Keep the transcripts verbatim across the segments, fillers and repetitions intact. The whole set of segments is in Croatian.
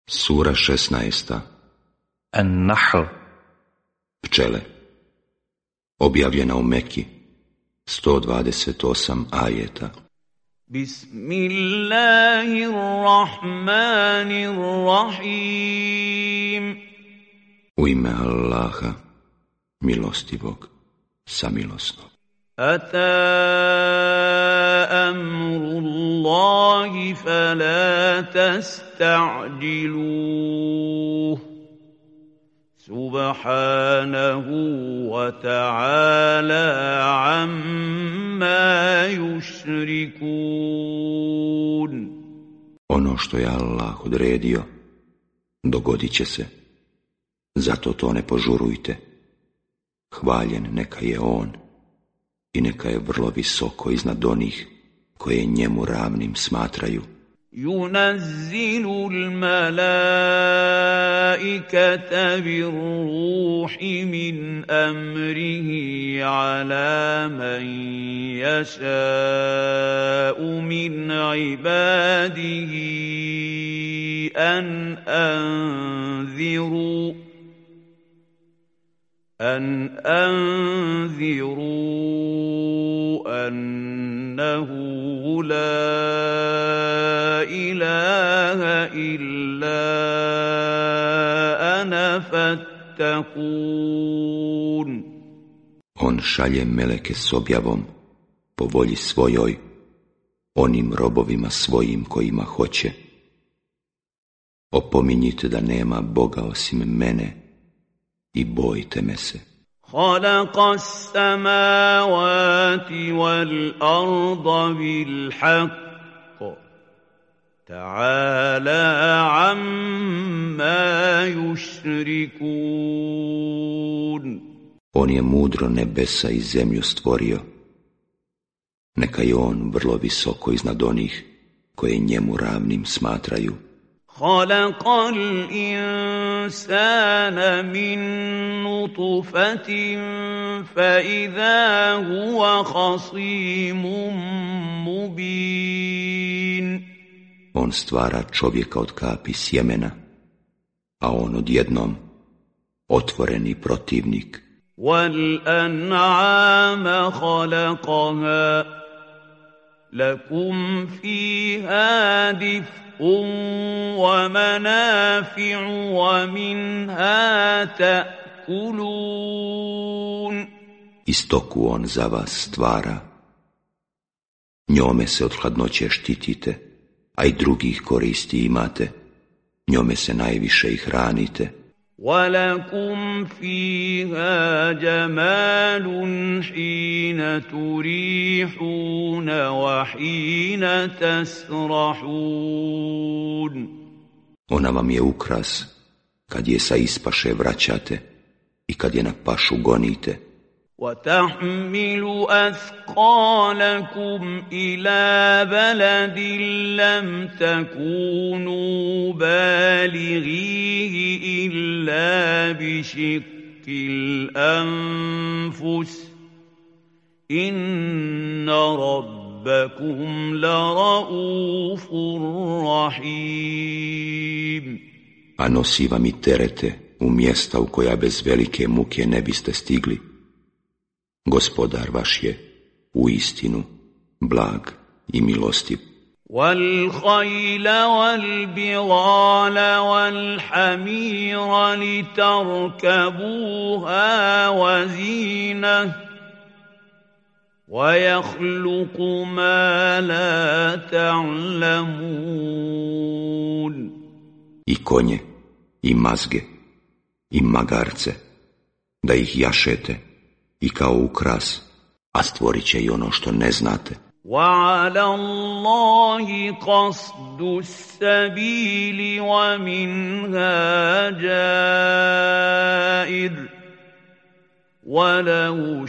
Sura šesnaesta. An-Nahl. Pčele. Objavljena u Meki. sto dvadeset osam ajeta. Bismillahirrahmanirrahim. U ime Allaha, milostivog, samilosnog. Ata amrullahi fala tasta'jiluh. Subhanahu wa ta'ala amma yushrikun. Ono što je Allah odredio, dogodit će se. Zato to ne požurujte. Hvaljen neka je On i neka je vrlo visoko iznad onih koje njemu ravnim smatraju. Yunazzilu al-malaikata bir-ruhi min amrihi ala man yasha'u min ibadihi an anziru أن أنذروا أنه لا إله إلا أنا فاتقون. On šalje meleke s objavom po volji svojoj onim robovima svojim kojima hoće. Opominjite da nema Boga osim mene i bojte me se. خلق السماوات والأرض بالحق تعالى عما يشركون. On je mudro nebesa i zemlju stvorio. Neka je on vrlo visoko iznad onih koje njemu ravnim smatraju. خلق الإنسان من نطفة فإذا هو خصيم مبين. On stvara čovjeka od kapi sjemena, a on odjednom otvoreni protivnik. وَالْأَنْعَامَ خَلَقَهَا لَكُمْ فِيهَا دِفْءٌ وَمَنَافِعُ وَمِنْهَا تَأْكُلُونَ. I stoku on za vas stvara. Njome se od hladnoće štitite, a i drugih koristi imate. Njome se najviše i hranite. وَلَكُمْ فِيهَا جَمَالٌ حِينَ تُرِيحُونَ وَحِينَ تَسْرَحُونَ. Ona vam je ukras kad je sa ispaše vraćate i kad je na pašu gonite. وَتَحْمِلُ أَثْقَالَكُمْ إِلَى بَلَدٍ لَّمْ تَكُونُوا بَالِغِيهِ إِلَّا بِشِقِّ الْأَنفُسِ إِنَّ رَبَّكُمْ لَرَءُوفٌ رَّحِيمٌ. A nosi vam i terete u mjesta u koja bez velike muke ne biste stigli. Gospodar vaš je u istinu blag i milostiv. وَالْخَيْلَ وَالْبِغَالَ وَالْحَمِيرَ لِتَرْكَبُوهَا وَزِينَةً وَيَخْلُقُ مَا لَا تَعْلَمُونَ. I konje, i mazge, i magarce, da ih jašete i kao ukras, a stvorit će i ono što ne znate. وَعَلَى اللَّهِ قَصْدُ السَّبِيلِ وَمِنْهَا جَائِرٌ وَلَوْ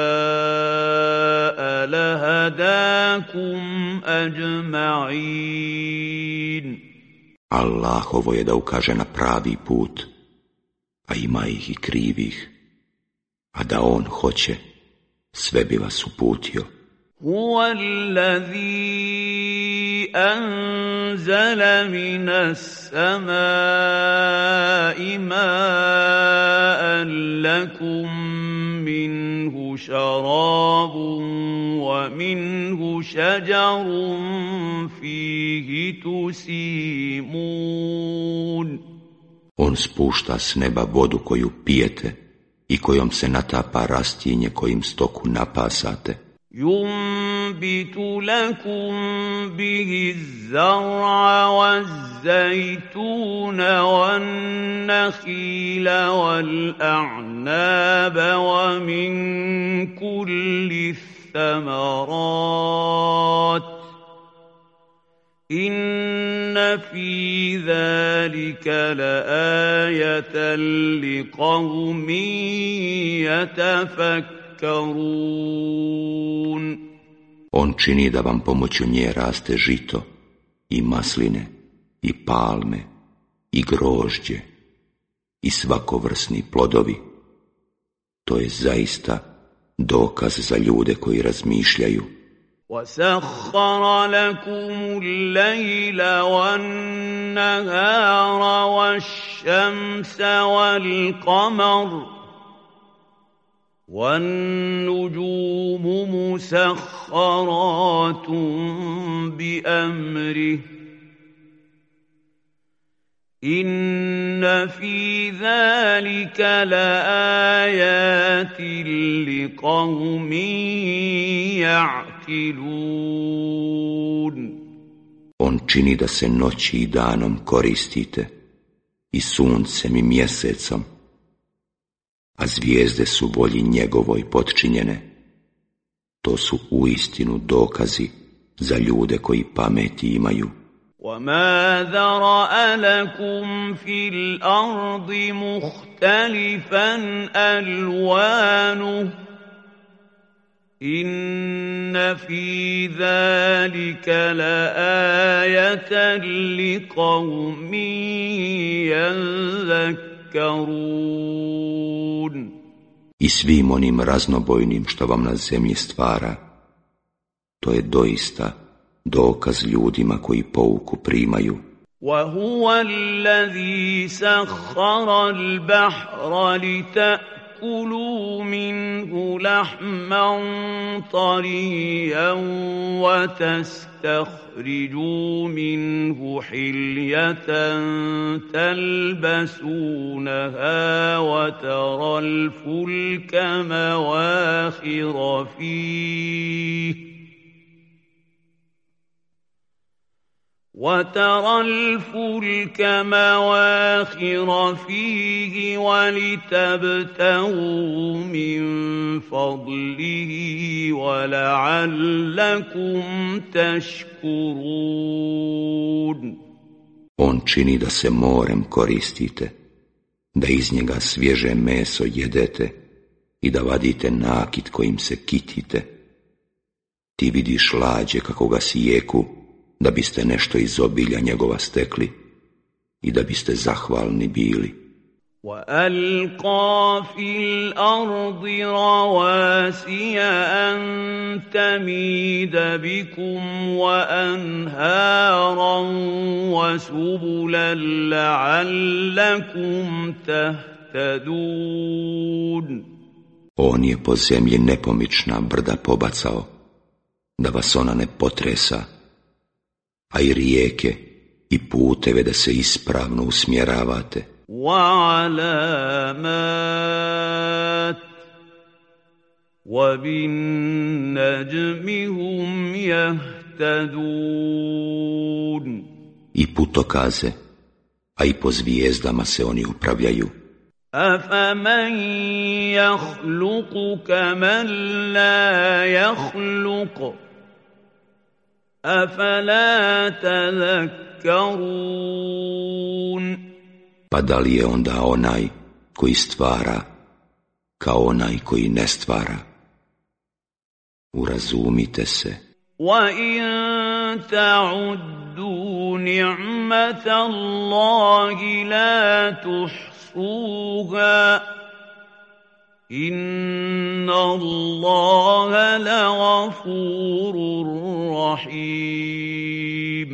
شَاءَ لَهَدَاكُمْ أَجْمَعِينَ. Allahovo je da ukaže na pravi put, a ima ih i krivih. A da on hoće, sve bi vas uputio. هو الذي أنزل من السماء ماء لكم منه شراب ومنه شجر فيه تسيمون. On spušta s neba vodu koju pijete i kojom se natapa rastinje kojim stoku napasate. ينبت لكم به الزرع والزيتون والنخيل والأعناب ومن كل الثمرات إن في ذلك لآية لقوم يتفكرون. On čini da vam pomoću nje raste žito, i masline, i palme, i grožđe, i svakovrsni plodovi. To je zaista dokaz za ljude koji razmišljaju. وَسَخَّرَ لَكُمُ اللَّيْلَ وَالنَّهَارَ وَالشَّمْسَ وَالْقَمَرَ وَالنُّجُومُ مُسَخَّرَاتٌ بِأَمْرِهِ إِنَّ فِي ذَلِكَ لَآيَاتٍ لِقَوْمٍ يَعْقِلُونَ. On čini da se noći i danom koristite, i suncem i mjesecom, a zvijezde su volji njegovoj potčinjene. To su uistinu dokazi za ljude koji pameti imaju. وَمَا ذَرَأَ لَكُمْ فِي الْأَرْضِ مُخْتَلِفًا أَلْوَانُهُ إِنَّ فِي ذَلِكَ لَآيَةً لِقَوْمٍ يَذَّكَّرُونَ. I svim onim raznobojnim što vam na zemlji stvara, to je doista dokaz ljudima koji pouku primaju. وَهُوَ الَّذِي سَخَّرَ الْبَحْرَ لِتَأْكُلُوا مِنْهُ لَحْمًا طَرِيًّا وَتَسْتَخْرِجُوا مِنْهُ حِلْيَةً تَلْبَسُونَهَا وَتَرَى الْفُلْكَ مَوَاخِرَ فِيهِ وَتَرَى الْفُلْكَ مَوَاخِرَ فِيهِ وَلِتَبْتَغُوا مِنْ فَضْلِهِ وَلَعَلَّكُمْ تَشْكُرُونَ. On čini da se morem koristite, da iz njega svježe meso jedete i da vadite nakit kojim se kitite. Ti vidiš lađe kako ga sijeku, da biste nešto iz obilja njegova stekli i da biste zahvalni bili. وَأَلْقَى فِي الْأَرْضِ رَوَاسِيَ أَن تَمِيدَ بِكُمْ وَأَنْهَارًا وَسُبُلًا لَعَلَّكُمْ تَهْتَدُونَ. On je po zemlji nepomična brda pobacao, da vas ona ne potresa, a i rijeke i puteve da se ispravno usmjeravate. وَعَلَامَاتٍ وَبِالنَّجْمِ هُمْ يَهْتَدُونَ. I putokaze, a i po zvijezdama se oni upravljaju. أَفَمَنْ يَخْلُقُ كَمَنْ لَا يَخْلُقُ أَفَلَا تَذَكَّرُونَ. Pa da li je onda onaj koji stvara kao onaj koji ne stvara? Urazumite se. وَإِن تَعُدُّوا نِعْمَةَ اللَّهِ لَا تُحْصُوهَا إِنَّ اللَّهَ لَغَفُورٌ رَحِيمٌ.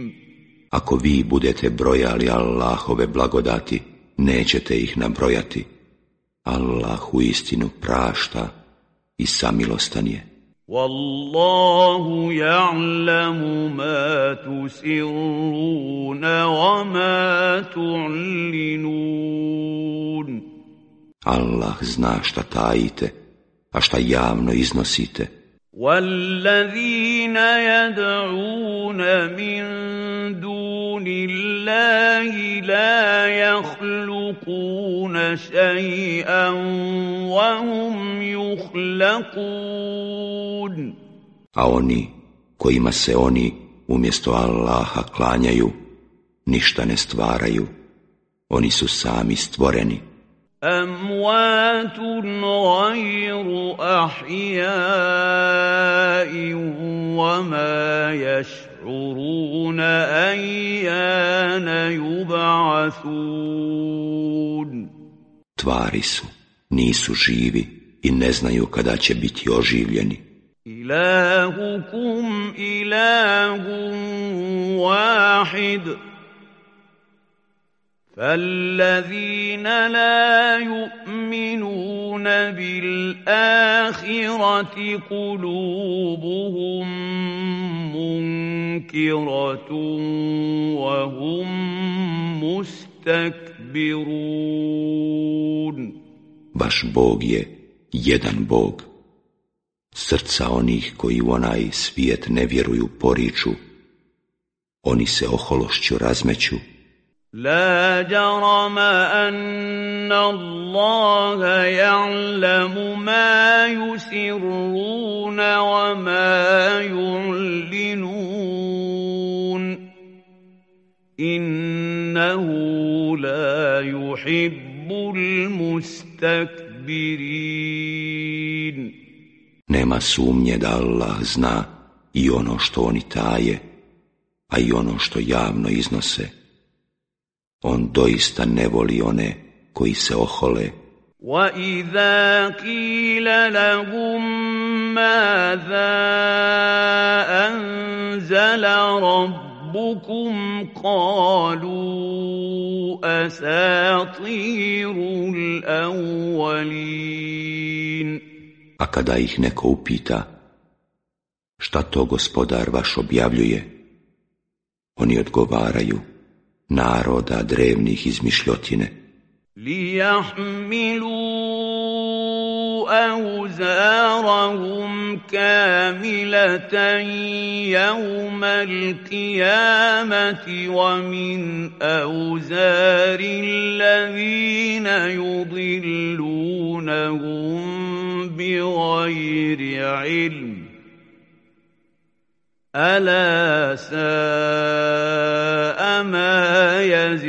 Ako vi budete brojali Allahove blagodati, nećete ih nabrojati. Allah uistinu prašta i samilostan je. Wallahu ya'lamu ma tusirruna wa ma tu'linun. Allah zna šta tajite, a šta javno iznosite. وَالَّذِينَ يَدْعُونَ مِن دُونِ اللَّهِ لَا يَخْلُقُونَ شَيْئًا وَهُمْ يُخْلَقُونَ. A oni kojima se oni umjesto Allaha klanjaju, ništa ne stvaraju. Oni su sami stvoreni. أَمْوَاتٌ غَيْرُ أَحْيَاءٍ وَمَا يَشْعُرُونَ أَيَّانَ يُبْعَثُونَ. Tvari su, nisu živi i ne znaju kada će biti oživljeni. إِلَٰهُكُمْ إِلَٰهٌ وَاحِدٌ فَالَّذِينَ لَا يُؤْمِنُونَ بِالْآخِرَةِ قُلُوبُهُم مُّنكِرَةٌ وَهُم مُسْتَكْبِرُونَ. Vaš Bog je jedan Bog. Srca onih koji u onaj svijet ne vjeruju poriču. Oni se ohološću razmeću. لا جرم أن الله يعلم ما يسرون وما يعلنون إنه لا يحب المستكبرين. Nema sumnje da Allah zna i ono što oni taje, a i ono što javno iznose. On doista ne voli one koji se ohole. وَإِذَا قِيلَ لَهُم مَّاذَا أَنزَلَ رَبُّكُمْ قَالُوا أَسَاطِيرُ الْأَوَّلِينَ. A kada ih neko upita, šta to gospodar vaš objavljuje, oni odgovaraju, naroda drevnih izmišljotine. لِيَحْمِلُوا أَوْزَارَهُمْ كَامِلَةً يَوْمَ الْقِيَامَةِ وَمِنْ أَوْزَارِ الَّذِينَ يُضِلُّونَهُم بِغَيْرِ عِلْمٍ أَلَا سَاءَ مَا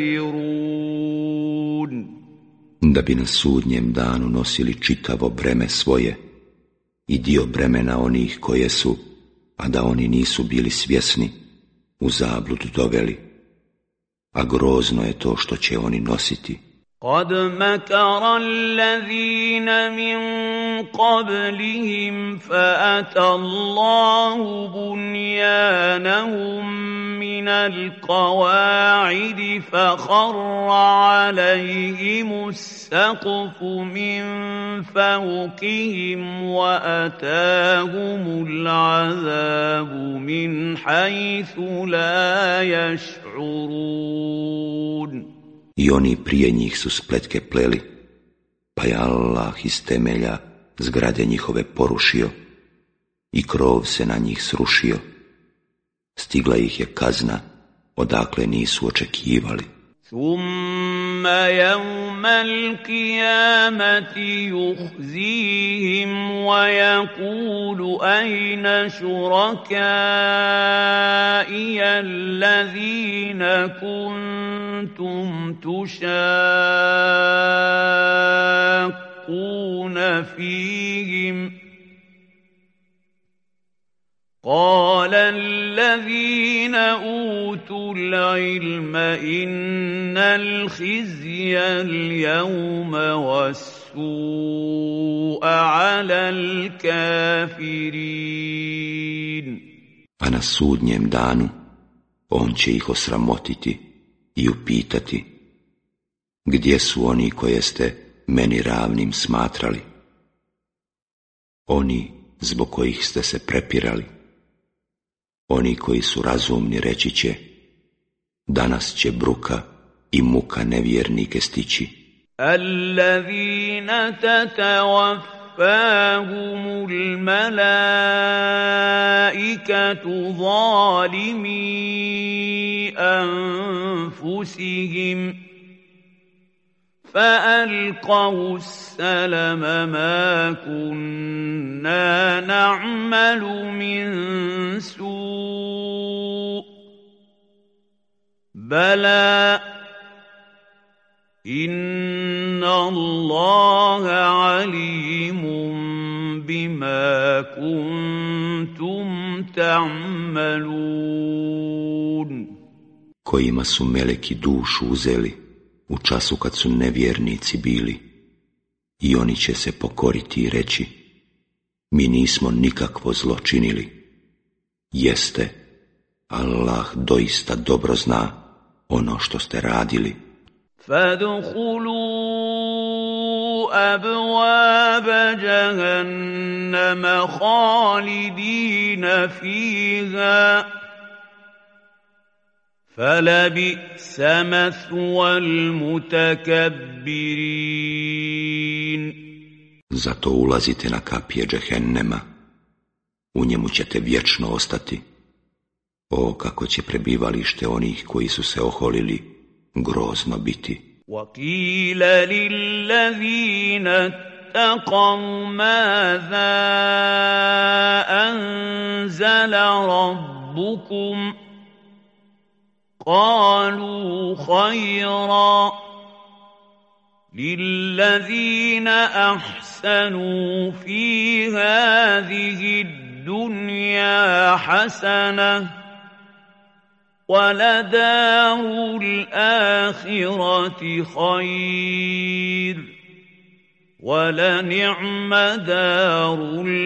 يَزِرُونَ. Da bi na sudnjem danu nosili čitavo breme svoje i dio bremena onih koje su, a da oni nisu bili svjesni, u zabludu doveli. A grozno je to što će oni nositi. قَدْ مَكَرَ الَّذِينَ مِن قَبْلِهِمْ فَأَتَى اللَّهُ بُنْيَانَهُم مِّنَ الْقَوَاعِدِ فَخَرَّ عَلَيْهِمُ السَّقْفُ مِن فَوْقِهِمْ وَأَتَاهُمُ الْعَذَابُ مِنْ حَيْثُ لَا يَشْعُرُونَ. I oni prije njih su spletke pleli, pa je Allah iz temelja zgrade njihove porušio i krov se na njih srušio. Stigla ih je kazna odakle nisu očekivali. ثُمَّ يَوْمَ الْقِيَامَةِ يُخْزِيهِمْ وَيَقُولُ أَيْنَ شُرَكَائِيَ الَّذِينَ كُنتُمْ تُشَاقُّونَ فِيهِمْ قَالَ الَّذِينَ أُوتُوا الْعِلْمَ إِنَّ الْخِزْيَ الْيَوْمَ وَالسُّوءَ عَلَى الْكَافِرِينَ. A na sudnjem danu On će ih osramotiti i upitati: gdje su oni koje ste meni ravnim smatrali? Oni zbog kojih ste se prepirali. Oni koji su razumni reći će: danas će bruka i muka nevjernike stići. Allazina tatawaffahumul malaikatu zalimi anfusihim فألقوا السلم ما كنا نعمل من سوء بلى إن الله عليم بما كنتم تعملون. Kojima su meleki dušu uzeli u času kad su nevjernici bili, i oni će se pokoriti i reći: mi nismo nikakvo zlo činili. Jeste, Allah doista dobro zna ono što ste radili. Fadkhulu abwaba jahannama khalidina fiha فَلَبِئْسَ مَثْوَى الْمُتَكَبِّرِينَ. Zato ulazite na kapije džehennema, u njemu ćete vječno ostati. O, kako će prebivalište onih koji su se oholili grozno biti. وَقِيلَ لِلَّذِينَ اتَّقَوْا مَاذَا أَنزَلَ رَبُّكُمْ قالوا خيرا للذين أحسنوا في هذه الدنيا حسنة ولدار الآخرة خير ولنعم دار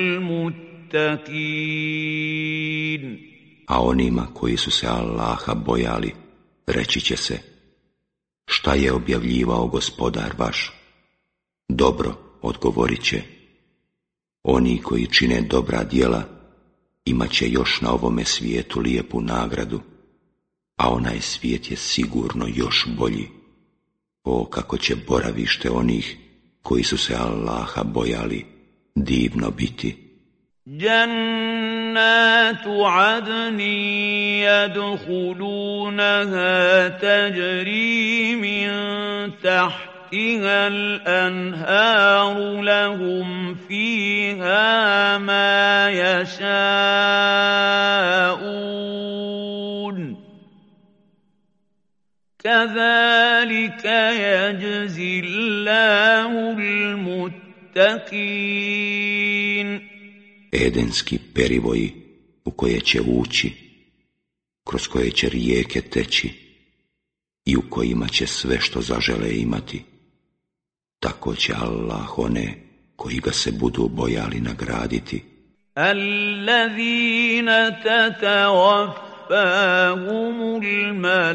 المتقين. A onima koji su se Allaha bojali, reći će se: šta je objavljivao gospodar vaš? Dobro, odgovorit će: oni koji čine dobra djela, imat će još na ovome svijetu lijepu nagradu, a onaj svijet je sigurno još bolji. O, kako će boravište onih koji su se Allaha bojali divno biti. جنات عدن يدخلونها تجري من تحتها الأنهار لهم فيها ما يشاءون كذلك يجزي الله المتقين. Edenski perivoji u koje će ući, kroz koje će rijeke teći i u kojima će sve što zažele imati. Tako će Allah one koji ga se budu bojali nagraditi. Allazina tatawaffahumul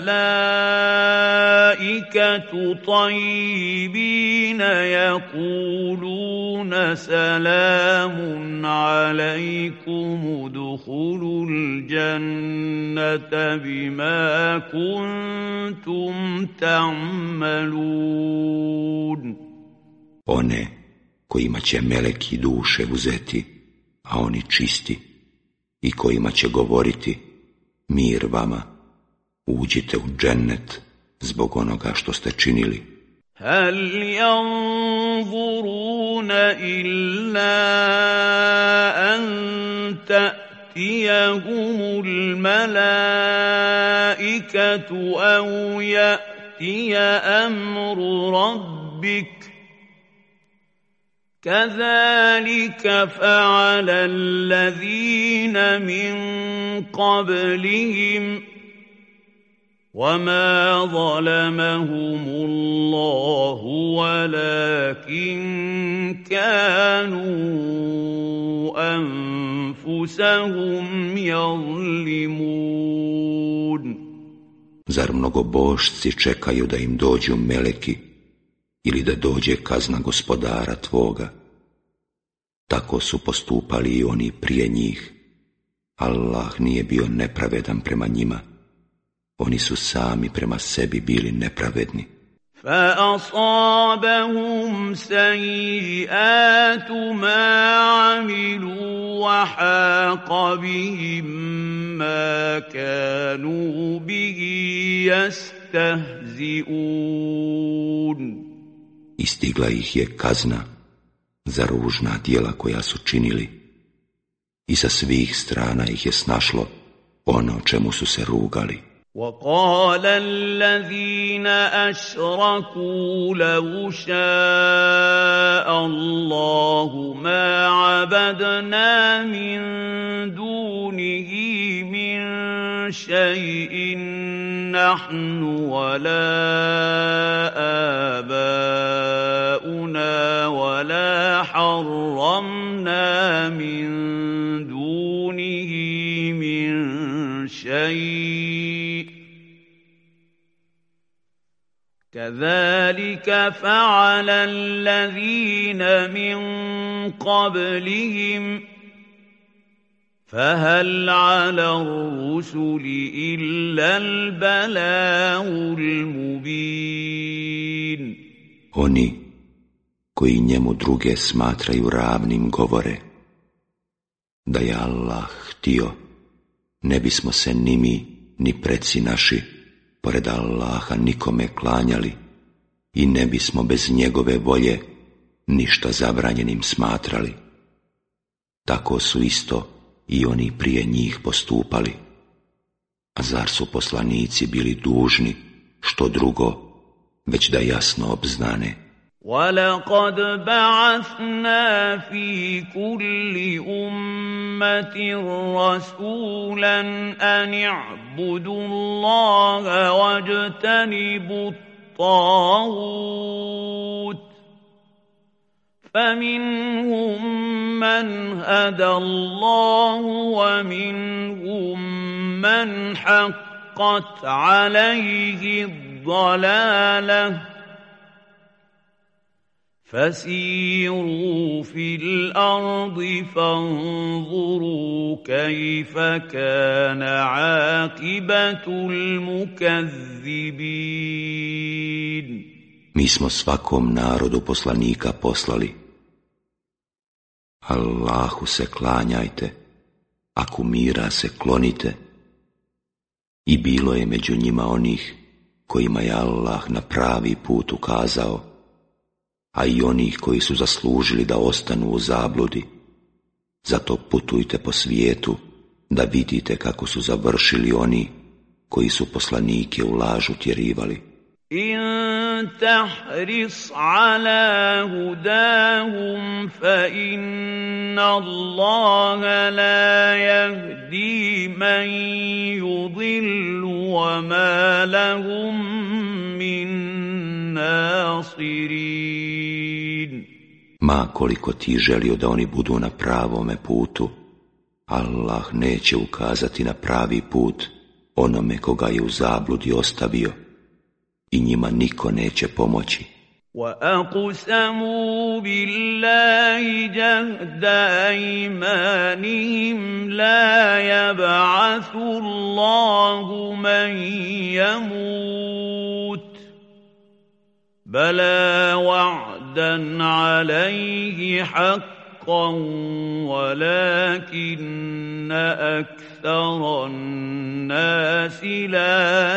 malaikatu tayyibina yaquluna salamun alaikum udkhulul jannata bima kuntum ta'malun. One kojima će meleki duše uzeti, a oni čisti, i kojima će govoriti: mir vama, uđite u džennet zbog onoga što ste činili. Hal yanzuruna illa an ta'tiyahumul malaikatu aw ya'tiya amru rabbik كذلك فعل الذين من قبلهم وما ظلمهم الله ولكن كانوا أنفسهم يظلمون. Zar mnogobožci čekaju da im dođu meleki ili da dođe kazna gospodara tvoga? Tako su postupali i oni prije njih. Allah nije bio nepravedan prema njima. Oni su sami prema sebi bili nepravedni. فَأَصَابَهُمْ سَيِّئَاتُ مَا عَمِلُوا وَحَاقَ بِهِم مَّا كَانُوا بِهِ يَسْتَهْزِئُونَ. Istigla ih je kazna za ružna djela koja su činili i sa svih strana ih je snašlo ono čemu su se rugali. وَقَالَ الَّذِينَ أَشْرَكُوا لَوْ شَاءَ اللَّهُ مَا عَبَدْنَا مِن دُونِهِ مِن شَيْءٍ نَّحْنُ وَلَا آبَاؤُنَا وَلَا حَرَّمْنَا مِن دُونِهِ مِن شَيْءٍ كَذَلِكَ فَعَلَ الَّذِينَ مِن قَبْلِهِمْ فَهَلْ عَلَى الرُّسُلِ إِلَّا الْبَلَاغُ الْمُبِينُ. Oni koji njemu druge smatraju ravnim govore: da je Allah htio, ne bismo se ni mi, ni preci naši, pored Allaha nikome klanjali i ne bismo bez njegove volje ništa zabranjenim smatrali. Tako su isto i oni prije njih postupali. A zar su poslanici bili dužni što drugo, već da jasno obznane? وَلَقَدْ بَعَثْنَا فِي كُلِّ أُمَّةٍ رَّسُولًا أَنِ اعْبُدُوا اللَّهَ وَاجْتَنِبُوا الطَّاغُوتَ فَمِنْهُم مَّنْ هَدَى اللَّهُ وَمِنْهُم مَّنْ حَقَّتْ عَلَيْهِ الضَّلَالَةُ فَسِيرُوا فِي الْأَرْضِ فَانظُرُوا كَيْفَ كَانَ عَاقِبَةُ الْمُكَذِّبِينَ. Mi smo svakom narodu poslanika poslali. Allahu se klanjajte, a kumira se klonite. I bilo je među njima onih kojima je Allah na pravi put ukazao, a i onih koji su zaslužili da ostanu u zabludi. Zato putujte po svijetu da vidite kako su završili oni koji su poslanike u lažu tjerivali. In tahris ala hudahum fa inna Allaha la yahdi man yudillu wa ma lahum min nasirin. Ma koliko ti želio da oni budu na pravome putu, Allah neće ukazati na pravi put onome koga je u zabludi ostavio i njima niko neće pomoći. وَأَقْسَمُوا بِاللَّهِ جَهْدَ أَيْمَانِهِمْ لَا يَبْعَثُ اللَّهُ مَن يَمُوتُ بَلَى وَعْدًا عَلَيْهِ حَقًّا وَلَكِنَّ أَكْثَرَ النَّاسِ لَا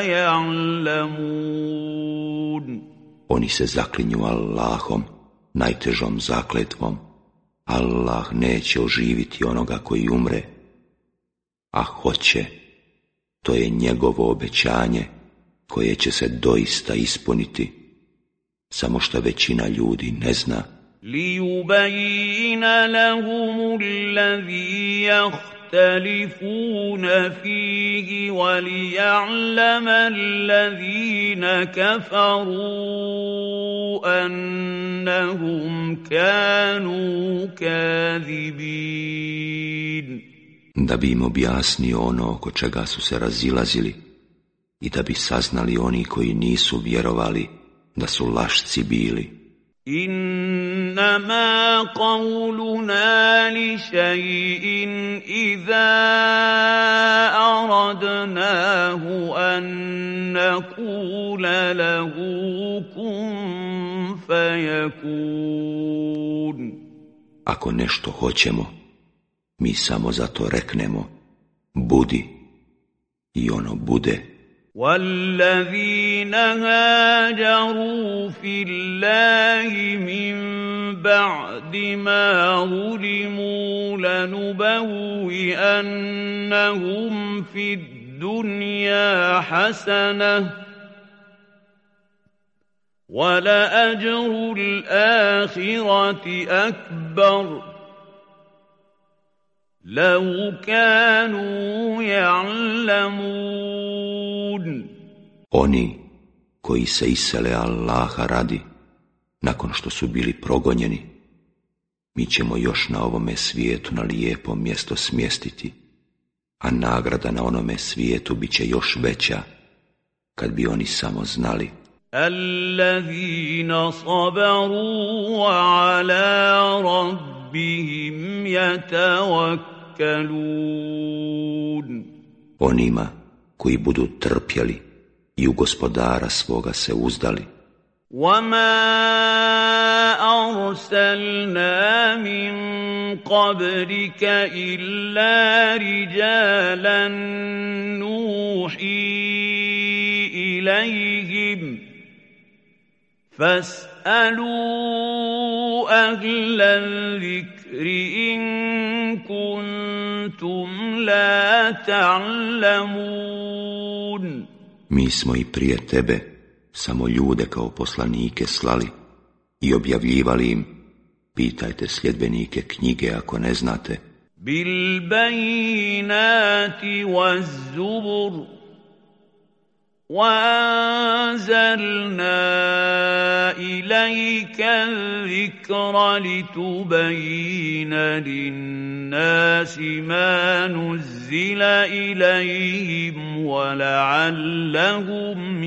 يَعْلَمُونَ. Oni se zaklinju Allahom, najtežom zakletvom. Allah neće oživiti onoga koji umre, a hoće, to je njegovo obećanje koje će se doista ispuniti, samo što većina ljudi ne zna. لِيُبَيِّنَ لَهُمُ الَّذِي يَخْتَلِفُونَ فِيهِ وَلِيَعْلَمَ الَّذِينَ كَفَرُوا أَنَّهُمْ كَانُوا كَاذِبِينَ. Da bi im objasnio ono oko čega su se razilazili, i da bi saznali oni koji nisu vjerovali da su lašci bili. إنما قولنا لشيء إذا أردناه أن نقول له كن فيكون. Ako nešto hoćemo, mi samo zato reknemo budi i ono bude. والذين هاجروا في الله من بعد ما ظلموا لنبوئنهم في الدنيا حسنة ولأجر الآخرة أكبر لو كانوا يعلمون. Oni koji se isele Allaha radi, nakon što su bili progonjeni, mi ćemo još na ovome svijetu na lijepo mjesto smjestiti, a nagrada na onome svijetu bit će još veća, kad bi oni samo znali. الذين صبروا وعلى ربهم يتوكلون. Onima koji budu trpjeli i u gospodara svoga se uzdali. وما أرسلنا من قبلك إلا رجالا نوحي إليهم فاسألوا أهل الذكر إن كنتم لا تعلمون. Mi smo i prije tebe samo ljude kao poslanike slali i objavljivali im, pitajte sljedbenike knjige ako ne znate. Bil bajinati waz zubur وَأَنزَلْنَا إِلَيْكَ الذِّكْرَ لِتُبَيِّنَ لِلنَّاسِ مَا نُزِّلَ إِلَيْهِمْ وَلَعَلَّهُمْ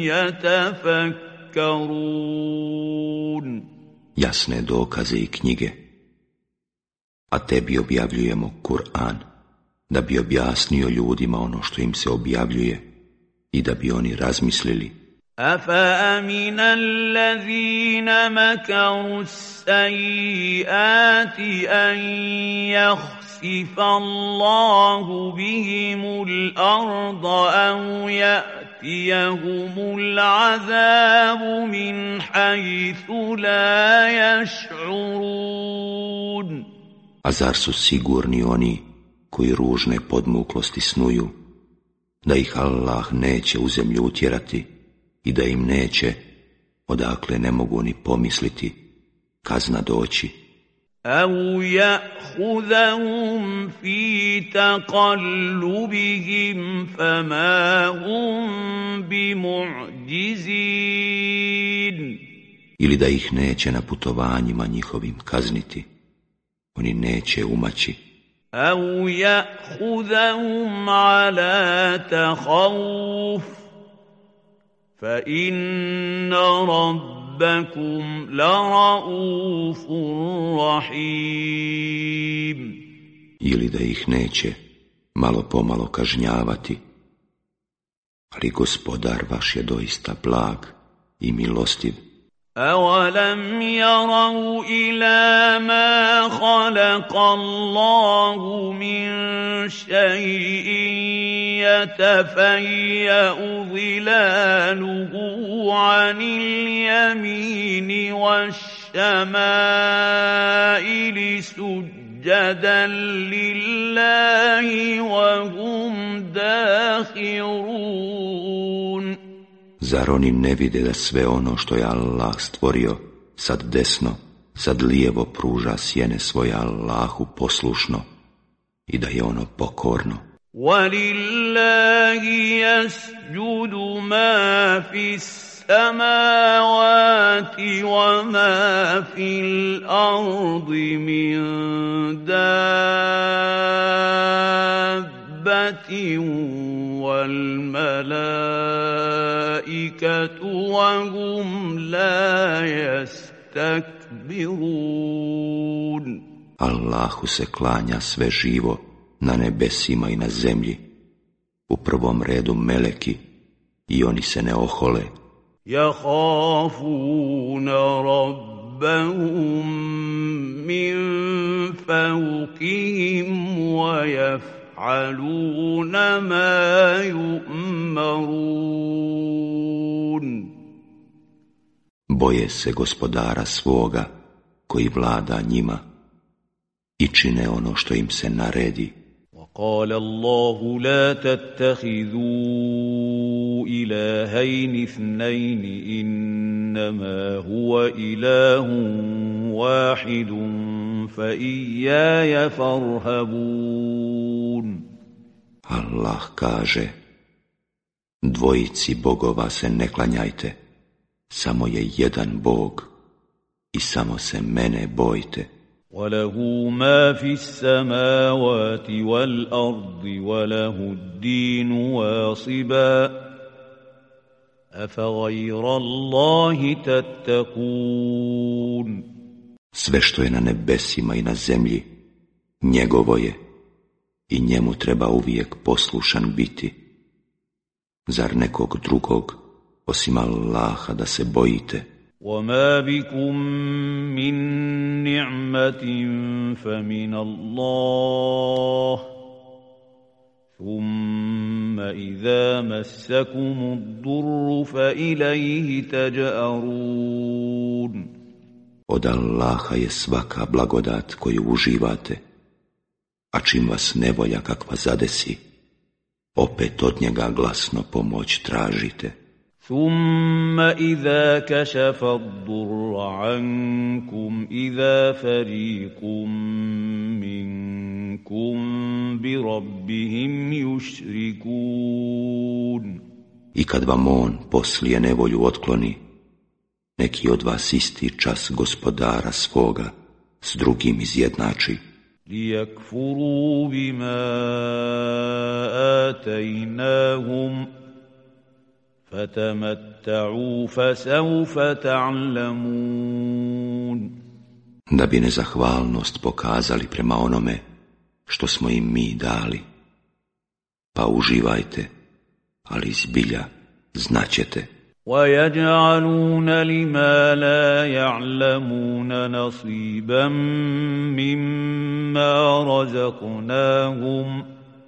يَتَفَكَّرُونَ. Jasne dokaze i knjige, a tebi objavljujemo Kur'an, da bi objasnio ljudima ono što im se objavljuje i da bi oni razmislili. أَفَأَمِنَ الَّذِينَ مَكَرُوا السَّيِّئَاتِ أَن يَخْسِفَ اللَّهُ بِهِمُ الْأَرْضَ أَوْ يَأْتِيَهُمُ الْعَذَابُ مِنْ حَيْثُ لَا يَشْعُرُونَ. A zar su sigurni oni koji ružne podmuklosti snuju, da ih Allah neće u zemlju utjerati i da im neće, odakle ne mogu ni pomisliti, kazna doći. أَوْ يَأْخُذَهُمْ فِي تَقَلُّبِهِمْ فَمَا هُمْ بِمُعْجِزِينَ. Ili da ih neće na putovanjima njihovim kazniti, oni neće umaći. أَوْ يَأْخُذَهُمْ عَلَى تَخَوُّفٍ فَإِنَّ رَبَّكُمْ لَرَءُوفٌ رَحِيمٌ. Ili da ih neće malo pomalo kažnjavati, ali gospodar vaš je doista blag i milostiv. أَوَلَمْ يَرَوْا إِلَى مَا خَلَقَ اللَّهُ مِنْ شَيْءٍ يَتَفَيَّأُ ظِلَالُهُ عَنِ الْيَمِينِ وَالشَّمَائِلِ سُجَّدًا لِلَّهِ وَهُمْ دَاخِرُونَ. Zar oni ne vide da sve ono što je Allah stvorio, sad desno, sad lijevo pruža sjene svoje Allahu poslušno i da je ono pokorno? وَلِلَّهِ يَسْجُدُ مَا فِي السَّمَاوَاتِ وَمَا فِي الْأَرْضِ مِنْ دَابَّةٍ وَالْمَلَائِكَةُ الْمَلَائِكَةُ وَهُمْ لَا يَسْتَكْبِرُونَ Allahu se klanja sve živo na nebesima i na zemlji, u prvom redu meleki, i oni se ne ohole. يَخَافُونَ رَبَّهُم مِّن فَوْقِهِمْ وَيَفْعَلُونَ مَا يُؤْمَرُونَ Boje se gospodara svoga koji vlada njima i čine ono što im se naredi. وقال الله لا تتخذوا إلهين اثنين إنما هو إله واحد فإياي فارهبون Allah kaže, dvojici bogova se ne klanjajte, samo je jedan Bog i samo se mene bojte. وَلَهُ مَا فِي السَّمَاوَاتِ وَالْأَرْضِ وَلَهُ الدِّينُ وَاصِبًا أَفَغَيْرَ اللَّهِ تَتَّقُونَ Sve što je na nebesima i na zemlji, njegovo je i njemu treba uvijek poslušan biti. Zar nekog drugog, osim Allaha, da se bojite? وَمَا بِكُم مِّن نِّعْمَةٍ فَمِنَ اللَّهِ ثُمَّ إِذَا مَسَّكُمُ الضُّرُّ فَإِلَيْهِ تَجْأَرُونَ Od Allaha je svaka blagodat koju uživate, a čim vas nevolja kakva zadesi, opet od njega glasno pomoć tražite. ثُمَّ إِذَا كَشَفَ الضُّرَّ عَنكُمْ إِذَا فَرِيقٌ مِّنكُم بِرَبِّهِمْ يُشْرِكُونَ I kad vam on poslije nevolju otkloni, neki od vas isti čas gospodara svoga s drugim izjednači. لِيَكْفُرُوا بِمَا آتَيْنَاهُمْ فَتَمَتَّعُوا فَسَوْفَ تَعْلَمُونَ Da bi nezahvalnost pokazali prema onome što smo im mi dali. Pa uživajte, ali zbilja znaćete. وَيَجْعَلُونَ لِمَا لَا يَعْلَمُونَ نَصِيبًا مِّمَّا رَزَقْنَاهُمْ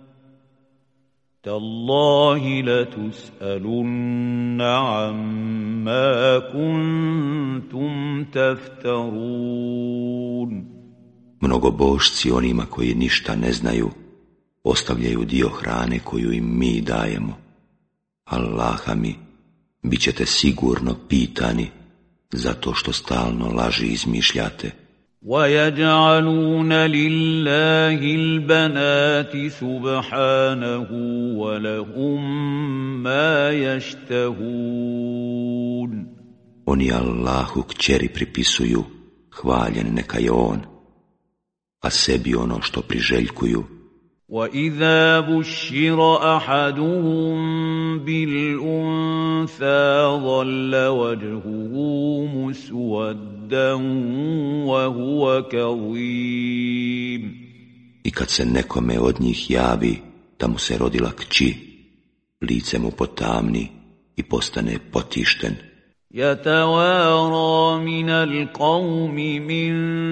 تَاللَّهِ لَتُسْأَلُنَّ عَمَّا كُنتُمْ تَفْتَرُونَ Mnogobožci onima koji ništa ne znaju, ostavljaju dio hrane koju im mi dajemo. Allaha mi, bit ćete sigurno pitani zato što stalno laži izmišljate. وَيَجْعَلُونَ لِلَّهِ الْبَنَاتِ سُبْحَانَهُ وَلَهُم مَّا يَشْتَهُونَ Oni Allahu kćeri pripisuju, hvaljen neka je on, a sebi ono što priželjkuju. وَإِذَا بُشِّرَ أَحَدُهُم بِالْأُنثَىٰ ظَلَّ وَجْهُهُ مُسْوَدًّا وَهُوَ كَظِيمٌ I kad se nekome od njih javi da mu se rodila kći, lice mu potamni i postane potišten. يَتَوَارَىٰ مِنَ الْقَوْمِ مِن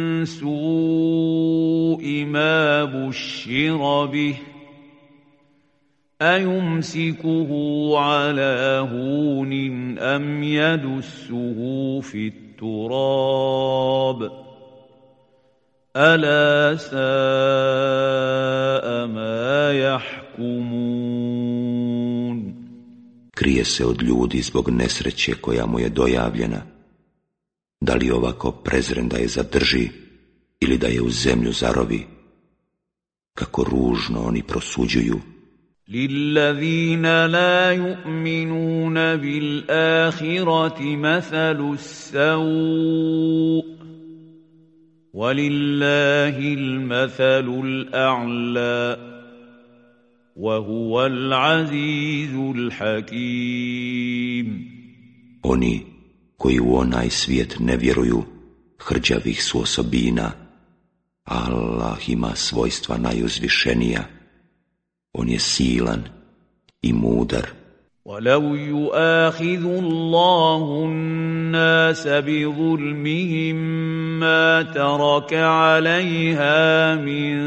سُوءِ مَا بُشِّرَ بِهِ أَيُمْسِكُهُ عَلَىٰ هُونٍ أَمْ يَدُسُّهُ فِي التُّرَابِ أَلَا سَاءَ مَا يَحْكُمُونَ Krije se od ljudi zbog nesreće koja mu je dojavljena. Da li ovako prezren da je zadrži ili da je u zemlju zarovi? Kako ružno oni prosuđuju. لِلَّذِينَ لَا يُؤْمِنُونَ بِالْآخِرَةِ مَثَلُ السَّوْءِ وَلِلَّهِ الْمَثَلُ الْأَعْلَى وَهُوَ الْعَزِيزُ الْحَكِيمُ Oni koji u onaj svijet ne vjeruju, hrđavih su osobina, a Allah ima svojstva najuzvišenija. On je silan i mudar. وَلَوْ يُؤَاخِذُ اللَّهُ النَّاسَ بِظُلْمِهِمْ مَا تَرَكَ عَلَيْهَا مِنْ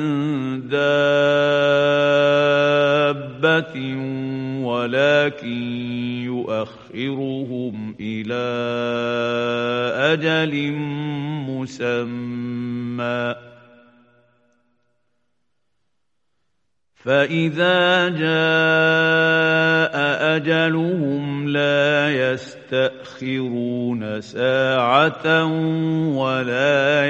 دَابَّةٍ وَلَكِنْ يُؤَخِّرُهُمْ إِلَى أَجَلٍ مُّسَمًّى فَإِذَا جَاءَ أَجَلُهُمْ لَا يَسْتَأْخِرُونَ سَاعَةً وَلَا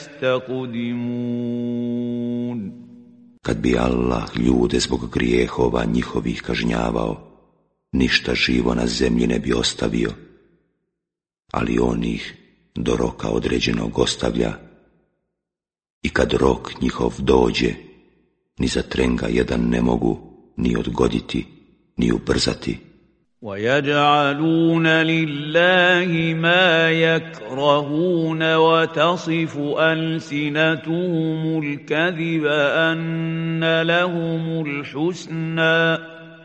يَسْتَقْدِمُونَ. Kad bi Allah ljude zbog grijehova njihovih kažnjavao, ništa živo na zemlji ne bi ostavio, ali on ih do roka određenog ostavlja, i kad rok njihov dođe, ni za trenga jedan ne mogu ni odgoditi, ni ubrzati. وَيَجْعَلُونَ لِلَّهِ مَا يَكْرَهُونَ وَتَصِفُ أَلْسِنَتُهُمُ الْكَذِبَ أَنَّ لَهُمُ الْحُسْنَى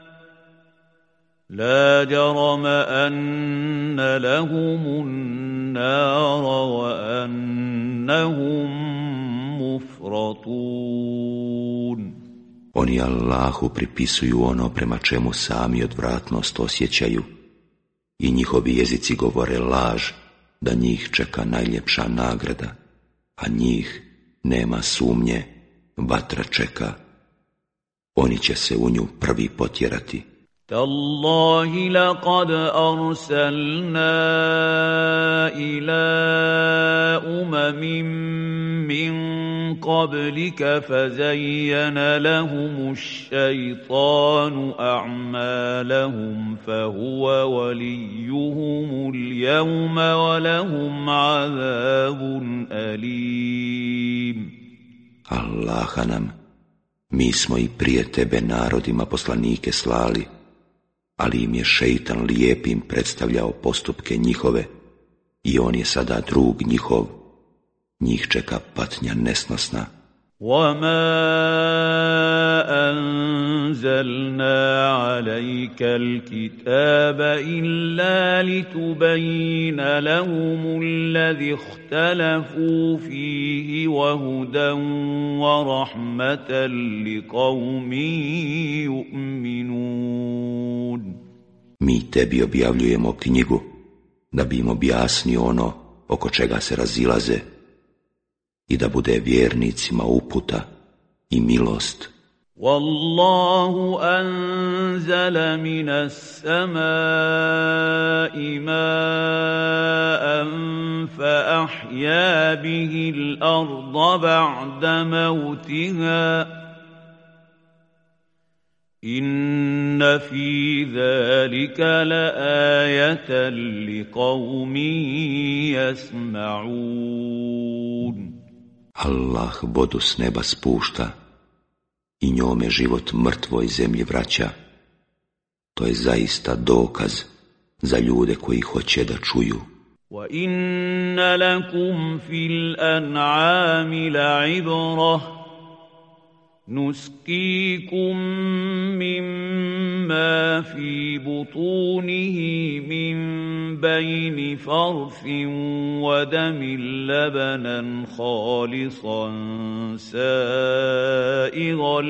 لَا جَرَمَ أَنَّ لَهُمُ النَّارَ وَأَنَّهُمْ مُفْرَطُونَ. Oni Allahu pripisuju ono prema čemu sami odvratnost osjećaju i njihovi jezici govore laž da njih čeka najljepša nagrada, a njih nema sumnje, vatra čeka. Oni će se u nju prvi potjerati. تَاللَّهِ لَقَدْ أَرْسَلْنَا إِلَىٰ أُمَمٍ مِّن قَبْلِكَ فَزَيَّنَ لَهُمُ الشَّيْطَانُ أَعْمَالَهُمْ فَهُوَ وَلِيُّهُمُ الْيَوْمَ وَلَهُمْ عَذَابٌ أَلِيمٌ. Allaha nam, mi smo i prije tebe narodima poslanike slali, ali im je šeitan lijepim predstavljao postupke njihove i on je sada drug njihov. Njih čeka patnja nesnosna. وَمَا أَنزَلْنَا عَلَيْكَ الْكِتَابَ إِلَّا لِتُبَيِّنَ لَهُمُ الَّذِي اخْتَلَفُوا فِيهِ وَهُدًى وَرَحْمَةً لِقَوْمٍ يُؤْمِنُونَ. Mi tebi objavljujemo knjigu da bi im objasnio ono oko čega se razilaze i da bude vjernicima uputa i milost. وَاللَّهُ أَنزَلَ مِنَ السَّمَاءِ مَاءً فَأَحْيَا بِهِ الْأَرْضَ بَعْدَ مَوْتِهَا إِنَّ فِي ذَلِكَ لَآيَةً لِقَوْمٍ يَسْمَعُونَ. Allah vodu s neba spušta i njome život mrtvoj zemlji vraća. To je zaista dokaz za ljude koji hoće da čuju. وَإِنَّ لَكُمْ فِي الْأَنْعَامِ لَعِبْرَةً نُسْقِيكُم مِّمَّا فِي بُطُونِهِ مِن بَيْنِ فَرْثٍ وَدَمٍ لَّبَنًا خَالِصًا سَائِغًا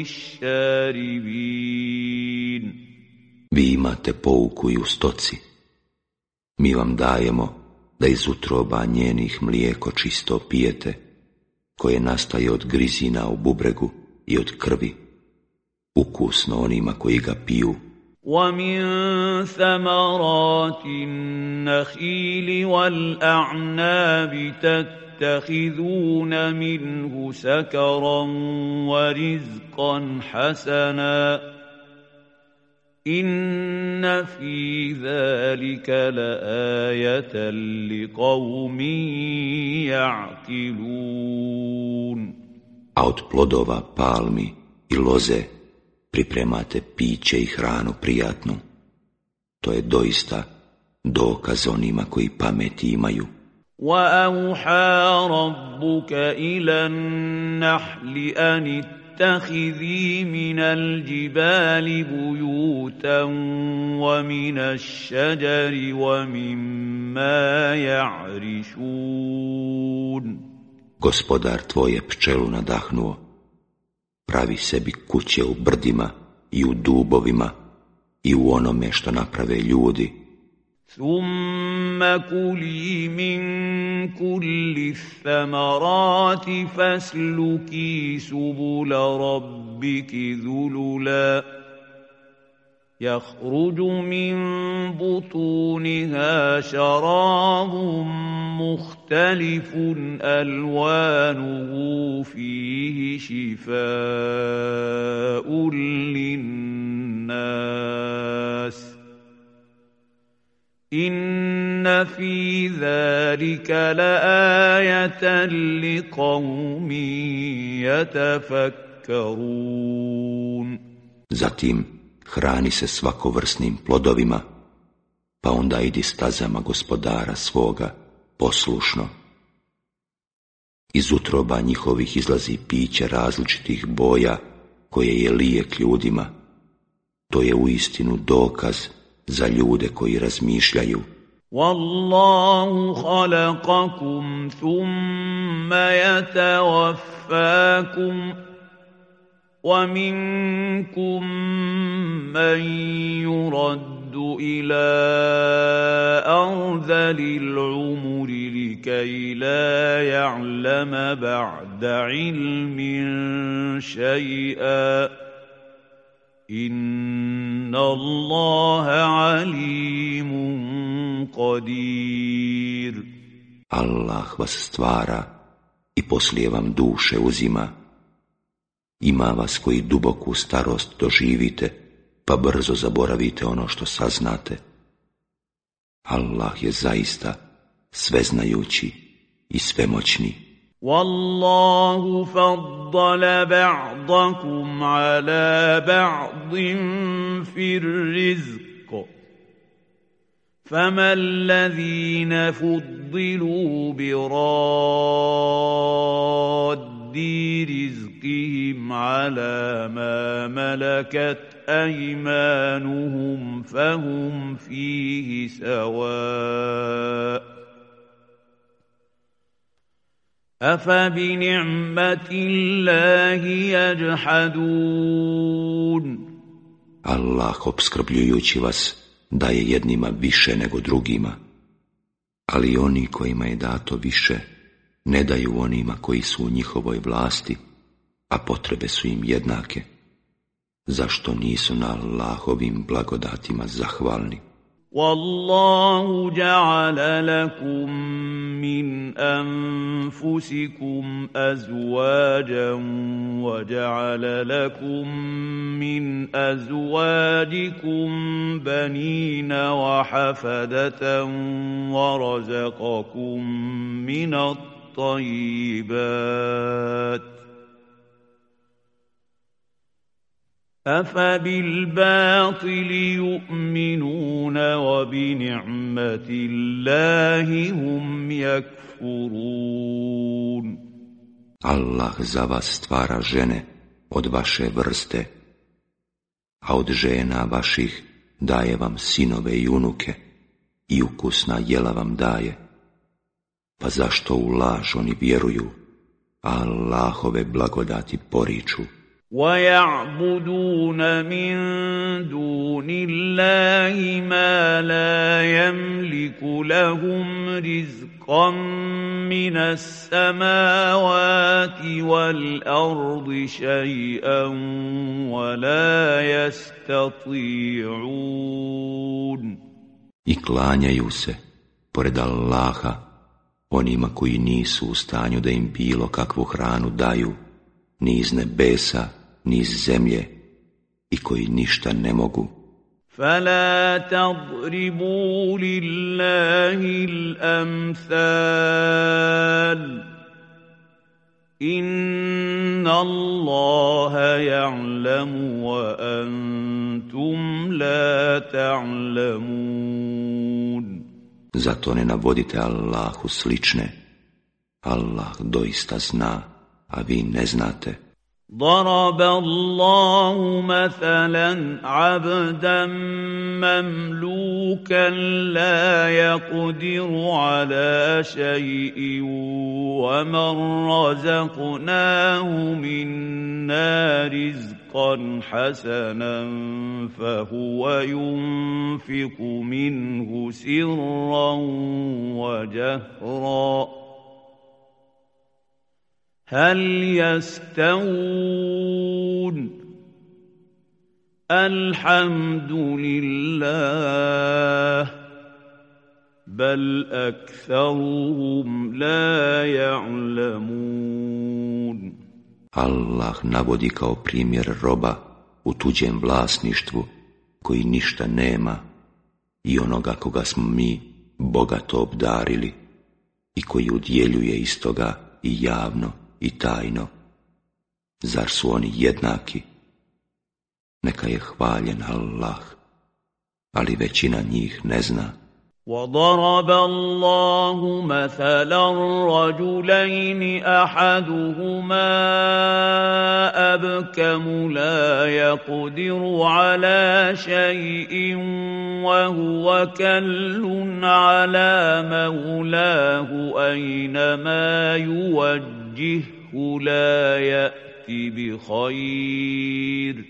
لِّلشَّارِبِينَ. Vi imate pouku i u stoci. Mi vam dajemo da iz utroba njenih mlijeko čisto pijete, koje nastaje od grizina u bubregu i od krvi, ukusno onima koji ga piju. وَمِن ثَمَرَاتِ النَّخِيلِ وَالْأَعْنَابِ تَتَّخِذُونَ مِنْهُ سَكَرًا وَرِزْقًا حَسَنًا إِنَّ فِي ذَلِكَ لَآيَةً لِقَوْمٍ يَعْقِلُونَ. A od plodova palmi i loze pripremate piće i hranu prijatnu. To je doista dokaz onima koji pameti imaju. وَأَوْحَى رَبُّكَ إِلَى النَّحْلِ أَنِ اتَّخِذِي مِنَ الْجِبَالِ بُيُوتًا وَمِنَ الشَّجَرِ وَمِمَّا يَعْرِشُونَ. Gospodar tvoj je pčelu nadahnuo. Pravi sebi kuće u brdima i u dubovima i u onome što naprave ljudi. ثُمَّ كُلِي مِن كُلِّ الثَّمَرَاتِ فَاسْلُكِي سُبُلَ رَبِّكِ ذُلُلًا يَخْرُجُ مِن بُطُونِهَا شَرَابٌ مُخْتَلِفٌ أَلْوَانُهُ فِيهِ شِفَاءٌ لِّلنَّاسِ إِنَّ فِي ذَلِكَ لَآيَةً لِقَوْمٍ يَتَفَكَّرُونَ. Zatim hrani se svakovrsnim plodovima, pa onda idi stazama gospodara svoga poslušno. Iz utroba njihovih izlazi piće različitih boja, koje je lijek ljudima. To je uistinu dokaz za ljude koji razmišljaju. وَاللَّهُ خَلَقَكُمْ ثُمَّ يَتَوَفَّاكُمْ وَمِنكُم مَّن يُرَدُّ إِلَىٰ أَرْذَلِ الْعُمُرِ لِكَيْ لَا يَعْلَمَ بَعْدَ عِلْمٍ شَيْئًا إِنَّ اللَّهَ عَلِيمٌ قَدِيرٌ. Allah vas stvara i poslije vam duše uzima. Ima vas koji duboku starost doživite, pa brzo zaboravite ono što saznate. Allah je zaista sveznajući i svemoćni. وَاللَّهُ فَضَّلَ بَعْضَكُمْ عَلَى بَعْضٍ فِي الرِّزْقِ فَمَا الَّذِينَ فُضِّلُوا بِرَادِّ رِزْقِهِمْ عَلَى مَا مَلَكَتْ أَيْمَانُهُمْ فَهُمْ فِيهِ سَوَاءٌ أَفَبِنِعْمَةِ اللَّهِ يَجْحَدُونَ. Allah opskrbljujući vas daje jednima više nego drugima, ali oni kojima je dato više ne daju onima koji su u njihovoj vlasti, a potrebe su im jednake. Zašto nisu na Allahovim blagodatima zahvalni? وَاللَّهُ جَعَلَ لَكُم مِّنْ أَنفُسِكُمْ أَزْوَاجًا وَجَعَلَ لَكُم مِّنْ أَزْوَاجِكُم بَنِينَ وَحَفَدَةً وَرَزَقَكُم مِّنَ الطَّيِّبَاتِ أَفَبِالْبَاطِلِ يُؤْمِنُونَ وَبِنِعْمَةِ اللَّهِ هُمْ يَكْفُرُونَ. Allah za vas stvara žene od vaše vrste, a od žena vaših daje vam sinove i unuke i ukusna jela vam daje. Pa zašto u laž oni vjeruju, a Allahove blagodati poriču? وَيَعْبُدُونَ مِن دُونِ اللَّهِ مَا لَا يَمْلِكُ لَهُمْ رِزْقًا مِّنَ السَّمَاوَاتِ وَالْأَرْضِ شَيْئًا وَلَا يَسْتَطِيعُونَ. I klanjaju se, pored Allaha, onima koji nisu u stanju da im bilo kakvu hranu daju, ni iz nebesa, ni iz zemlje, i koji ništa ne mogu. فَلَا تَضْرِبُوا لِلَّهِ الْأَمْثَالَ إِنَّ اللَّهَ يَعْلَمُ وَأَنْتُمْ لَا تَعْلَمُونَ. Zato ne navodite Allahu slične. Allah doista zna, a vi ne znate. ضرب الله مثلا عبدا مملوكا لا يقدر على شيء ومن رزقناه منا رزقا حسنا فهو ينفق منه سرا وجهرا هل يستوون الحمد لله بل أكثرهم لا يعلمون. Allah navodi kao primjer roba u tuđem vlasništvu koji ništa nema i onoga koga smo mi bogato obdarili i koji udjeljuje iz toga i javno i tajno. Zar su oni jednaki? Neka je hvaljen Allah, ali većina njih ne zna. وضرب الله مثلا رجلين أحدهما أبكم لا يقدر على شيء وهو كل على مولاه أينما يوجهه لا يأتي بخير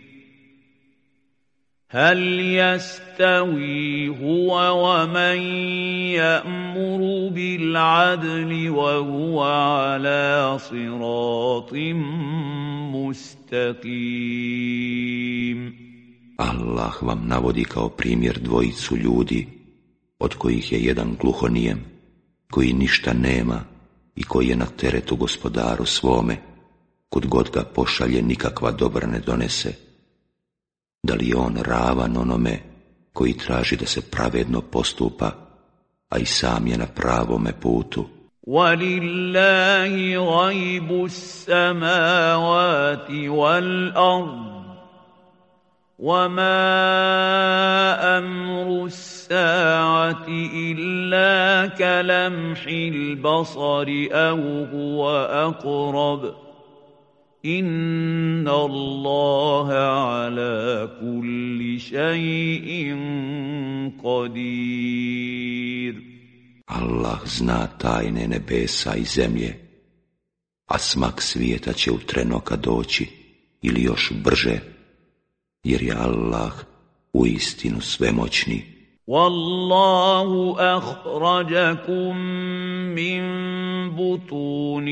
هل يستوي هو ومن يأمر بالعدل وهو على صراط مستقيم. Allah vam navodi kao primjer dvojicu ljudi, od kojih je jedan gluhonijem, koji ništa nema i koji je na teretu gospodaru svome, kud god ga pošalje nikakva dobra ne donese. Da li je on ravan onome koji traži da se pravedno postupa, a i sam je na pravome putu? وَلِلَّهِ غَيْبُ السَّمَاوَاتِ وَالْأَرْضِ وَمَا أَمْرُ السَّاعَةِ إِلَّا كَلَمْحِ الْبَصَرِ أَوْ هُوَ أَقْرَبُ إِنَّ اللَّهَ عَلَى كُلِّ شَيْءٍ قَدِيرٌ. Allah zna tajne nebesa i zemlje, a smak svijeta će u tren oka doći ili još brže, jer je Allah uistinu svemoćni. وَاللَّهُ أَخْرَجَكُم مِّن بُطُونِ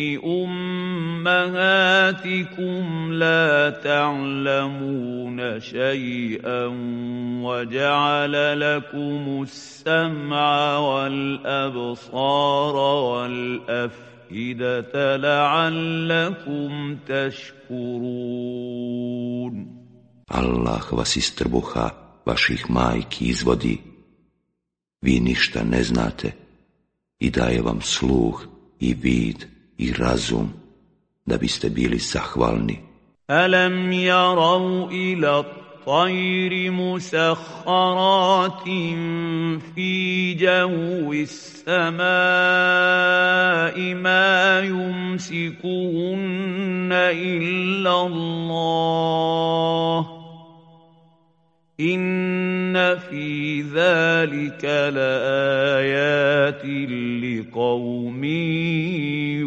أُمَّهَاتِكُمْ لَا تَعْلَمُونَ شَيْئًا وَجَعَلَ لَكُمُ السَّمْعَ وَالْأَبْصَارَ وَالْأَفْئِدَةَ لَعَلَّكُمْ تَشْكُرُونَ. Allah vas iz trbuha vaših majki izvodi, vi ništa ne znate i daje vam sluh i vid i razum da biste bili zahvalni. Alam yarau ila at-tayri musakhkharatin fi jawi as-samai ma yumsikuhunna illa Allah inna fi zalika laayatin liqaumin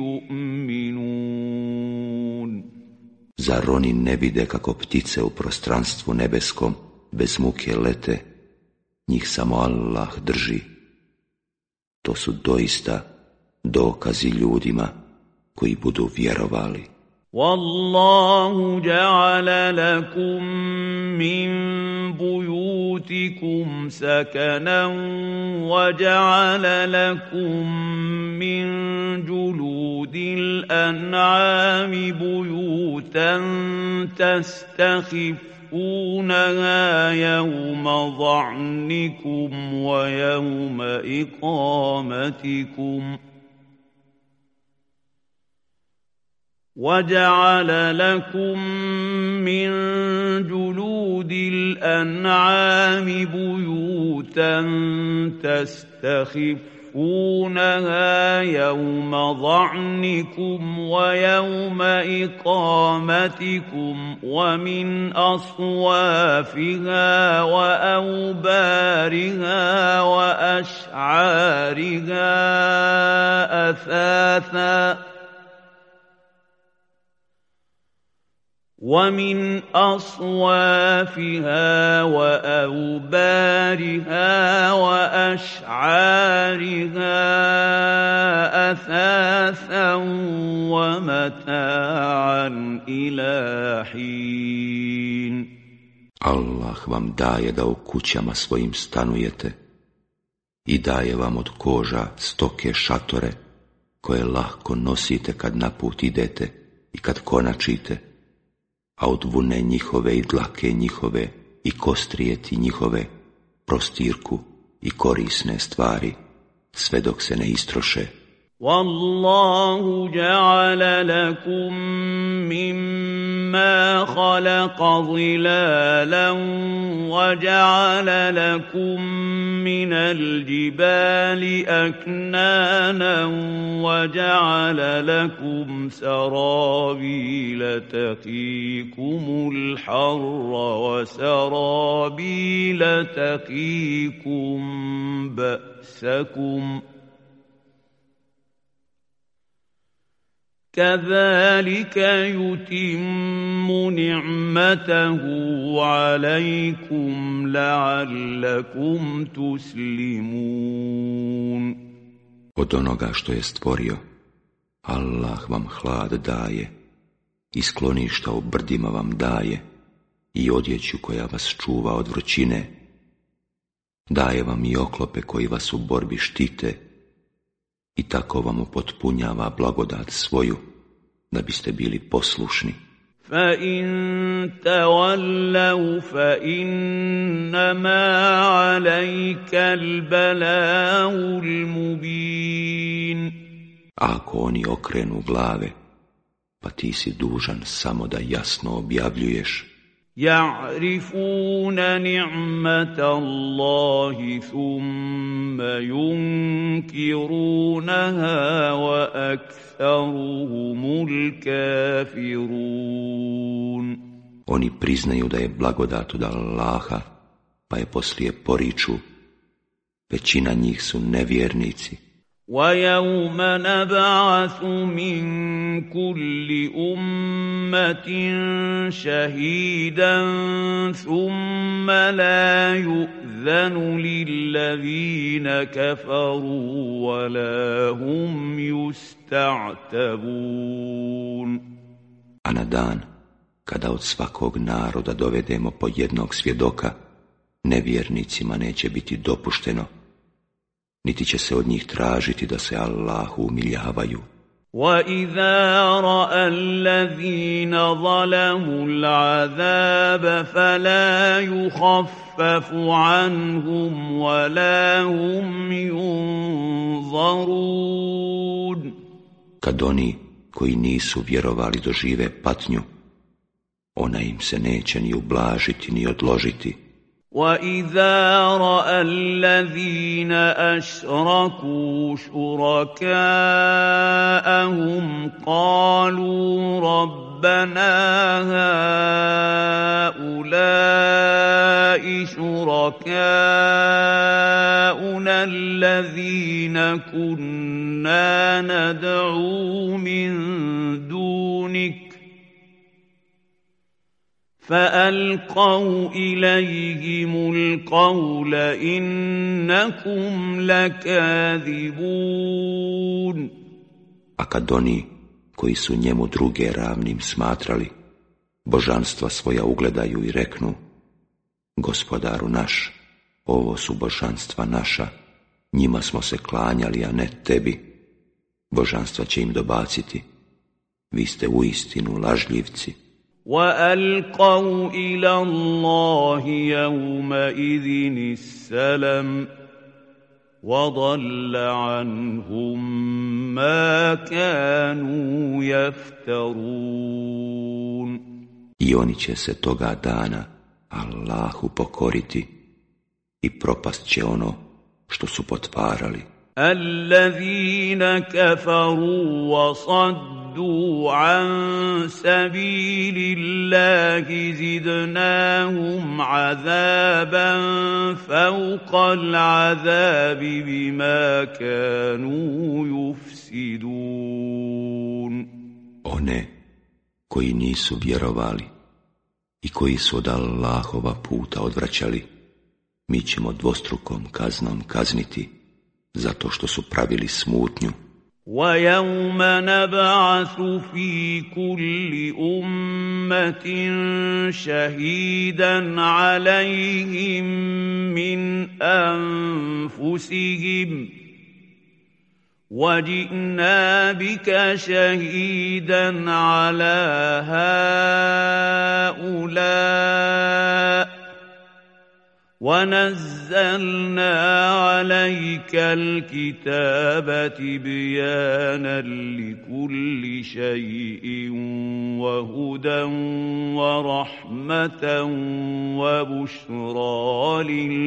yu'minun. Zar oni ne vide kako ptice u prostranstvu nebeskom bez muke lete, njih samo Allah drži? To su doista dokazi ljudima koji budu vjerovali. Wallahu ja'ala lakum min buyutikum sakanan wa ja'ala lakum min juludil an'ami buyutan tastakhifunaha yawma dha'nikum wa yawma iqamatikum وَجَعَلَ لَكُم مِّن جُلُودِ الْأَنْعَامِ بُيُوتًا تَسْتَخِفُّونَهَا تخفونها يوم ظعنكم ويوم إقامتكم ومن أصوافها وأوبارها وأشعارها أثاثا ومن أصوافها وأوبارها وأشعارها أثاثا ومتاعا إلى حين. Allah vam daje da u kućama svojim stanujete i daje vam od koža stoke šatore koje lahko nosite kad na put idete i kad konačite, a od vune njihove i dlake njihove i kostrijeti njihove, prostirku i korisne stvari, sve dok se ne istroše. Wallahu ja'ala lakum mimma khalaqa zilalan wa ja'ala lakum minal jibali aknanan wa ja'ala lakum sarabila taqikumul harra wa sarabila taqikum ba'sakum كذلك يتم نعمته عليكم لعلكم تسلمون. Od onoga što je stvorio, Allah vam hlad daje, i skloništa u brdima vam daje, i odjeću koja vas čuva od vrućine, daje vam i oklope koji vas u borbi štite, i tako vam upotpunjava blagodat svoju, da biste bili poslušni. فَإِن تَوَلَّوْا فَإِنَّمَا عَلَيْكَ الْبَلَاغُ الْمُبِينُ. Ako oni okrenu glave, pa ti si dužan samo da jasno objavljuješ. يَعْرِفُونَ نِعْمَةَ اللَّهِ ثُمَّ يُنْكِرُونَهَا وَأَكْثَرُهُمُ الْكَافِرُونَ. Oni priznaju da je blagodat od Allaha, pa je poslije poriču. Većina njih su nevjernici. وَيَوْمَ نَبْعَثُ مِنْ كُلِّ أُمَّةٍ شَهِيدًا ثُمَّ لَا يُؤْذَنُ لِلَّذِينَ كَفَرُوا وَلَا هُمْ يُسْتَعْتَبُونَ. A na dan, kada od svakog naroda dovedemo po jednog svjedoka, nevjernicima neće biti dopušteno, niti će se od njih tražiti da se Allahu umiljavaju. وَإِذَا رَأَى الَّذِينَ ظَلَمُوا الْعَذَابَ فَلَا يُخَفَّفُ عَنْهُمْ وَلَا هُمْ يُنظَرُونَ. Kad oni koji nisu vjerovali dožive patnju, ona im se neće ni ublažiti ni odložiti. وَإِذَا رَأَى الَّذِينَ أَشْرَكُوا شُرَكَاءَهُمْ قَالُوا رَبَّنَا هَؤُلَاءِ شُرَكَاؤُنَا الَّذِينَ كُنَّا نَدْعُو مِن دُونِكَ فَأَلْقَوْا إِلَيْهِمُ الْقَوْلَ إِنَّكُمْ لَكَاذِبُونَ. A kad oni koji su njemu druge ravnim smatrali, božanstva svoja ugledaju i reknu: Gospodaru naš, ovo su božanstva naša, njima smo se klanjali, a ne tebi. Božanstva će im dobaciti: vi ste uistinu lažljivci. وَأَلْقَوْا إِلَى اللَّهِ يَوْمَئِذٍ السَّلَمَ وَضَلَّ عَنْهُمْ مَا كَانُوا يَفْتَرُونَ. I oni će se toga dana Allahu pokoriti i propast će ono što su potvarali. الذين كفروا وصدوا عن سبيل الله زدناهم عذابا فوق العذاب بما كانوا يفسدون. One koji nisu vjerovali i koji su od Allahova puta odvraćali, mi ćemo dvostrukom kaznom kazniti zato što su pravili smutnju. وَيَوْمَ نَبْعَثُ فِي كُلِّ أُمَّةٍ شَهِيدًا عَلَيْهِمْ مِنْ أَنْفُسِهِمْ وَجِئْنَا بِكَ شَهِيدًا عَلَى هَؤُلَاءِ وَنَزَّلْنَا عَلَيْكَ الْكِتَابَ تِبْيَانًا لِكُلِّ شَيْءٍ وَهُدًى وَرَحْمَةً وَبُشْرَى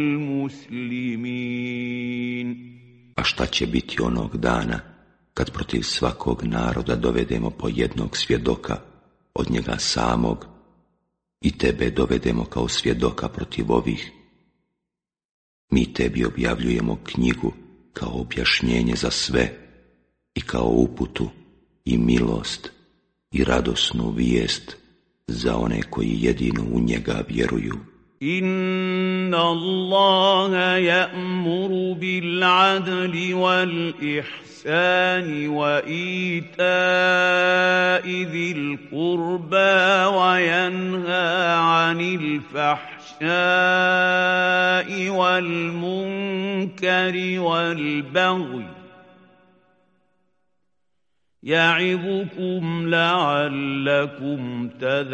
لِلْمُسْلِمِينَ. A šta će biti onog dana kad protiv svakog naroda dovedemo po jednog svjedoka od njega samog i tebe dovedemo kao svjedoka protiv ovih? Mi tebi objavljujemo knjigu kao objašnjenje za sve i kao uputu i milost i radosnu vijest za one koji jedino u njega vjeruju. Inna Allaha ya'muru bil adli wal ihsani wa ita'i dhil qurba wa yanha 'anil fahsha'i wal munkari wal baghi ya'idukum la'allakum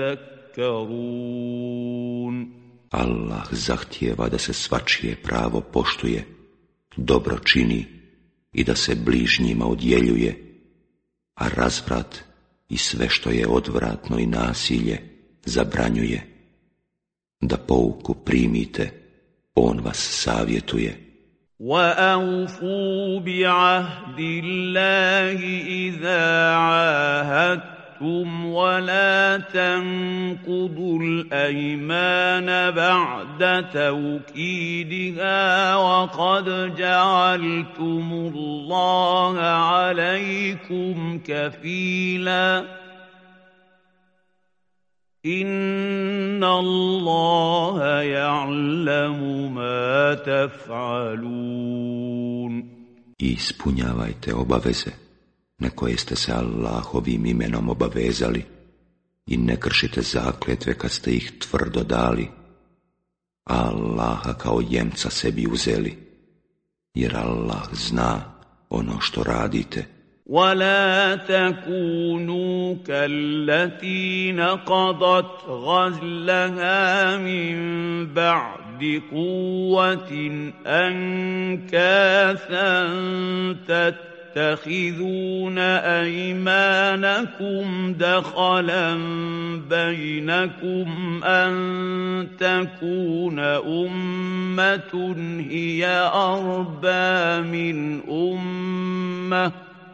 tadhakkarun. Allah zahtijeva da se svačije pravo poštuje, dobro čini i da se bližnjima odjeljuje, a razvrat i sve što je odvratno i nasilje zabranjuje. Da pouku primite, on vas savjetuje. وَأَوْفُوا بِعَهْدِ اللَّهِ إِذَا عَاهَدتُّمْ وَلَا تَنقُضُوا الْأَيْمَانَ بَعْدَ تَوْكِيدِهَا وَقَدْ جَعَلْتُمُ اللَّهَ عَلَيْكُمْ كَفِيلًا إِنَّ اللَّهَ يَعْلَمُ مَا تَفْعَلُونَ. I ispunjavajte obaveze na koje ste se Allahovim imenom obavezali i ne kršite zakletve kad ste ih tvrdo dali, a Allaha kao jemca sebi uzeli, jer Allah zna ono što radite. وَلَا تَكُونُوا كَالَّتِي نَقَضَتْ غَزْلَهَا مِنْ بَعْدِ قُوَّةٍ أَنْكَاثًا تَتَّخِذُونَ أَيْمَانَكُمْ دَخَلًا بَيْنَكُمْ أَنْ تَكُونَ أُمَّةٌ هِيَ أَرْبَى مِنْ أُمَّةٍ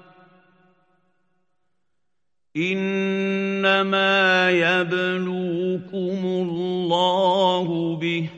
إِنَّمَا يَبْلُوكُمُ اللَّهُ بِهِ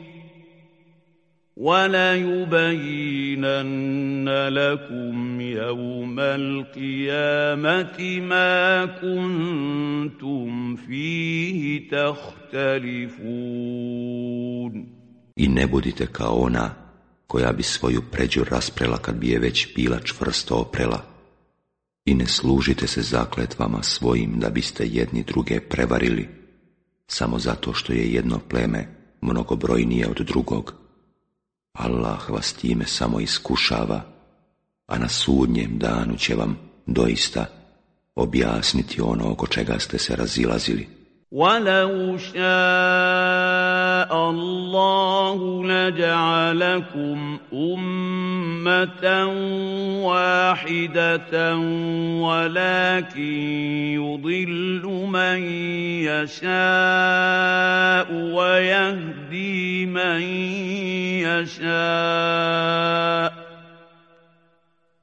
وَلَيُبَيِّنَنَّ لَكُمْ يَوْمَ الْقِيَامَةِ مَا كُنتُمْ فِيهِ تَخْتَلِفُونَ. I ne budite kao ona koja bi svoju pređu rasprela kad bi je već bila čvrsto oprela. I ne služite se zakletvama svojim da biste jedni druge prevarili, samo zato što je jedno pleme mnogobrojnije od drugog. Allah vas time samo iskušava, a na sudnjem danu će vam doista objasniti ono oko čega ste se razilazili. وَلَوْ شَاءَ اللَّهُ لَجَعَلَكُمْ أُمَّةً وَاحِدَةً وَلَكِنْ يُضِلُّ مَنْ يَشَاءُ وَيَهْدِي مَنْ يَشَاءُ. من يشاء. وَيَهْدِي مَن يَشَاءُ. وَيَهْدِي مَن يَشَاءُ. وَيَهْدِي مَن يَشَاءُ. وَيَهْدِي مَن يَشَاءُ. وَيَهْدِي مَن يَشَاءُ.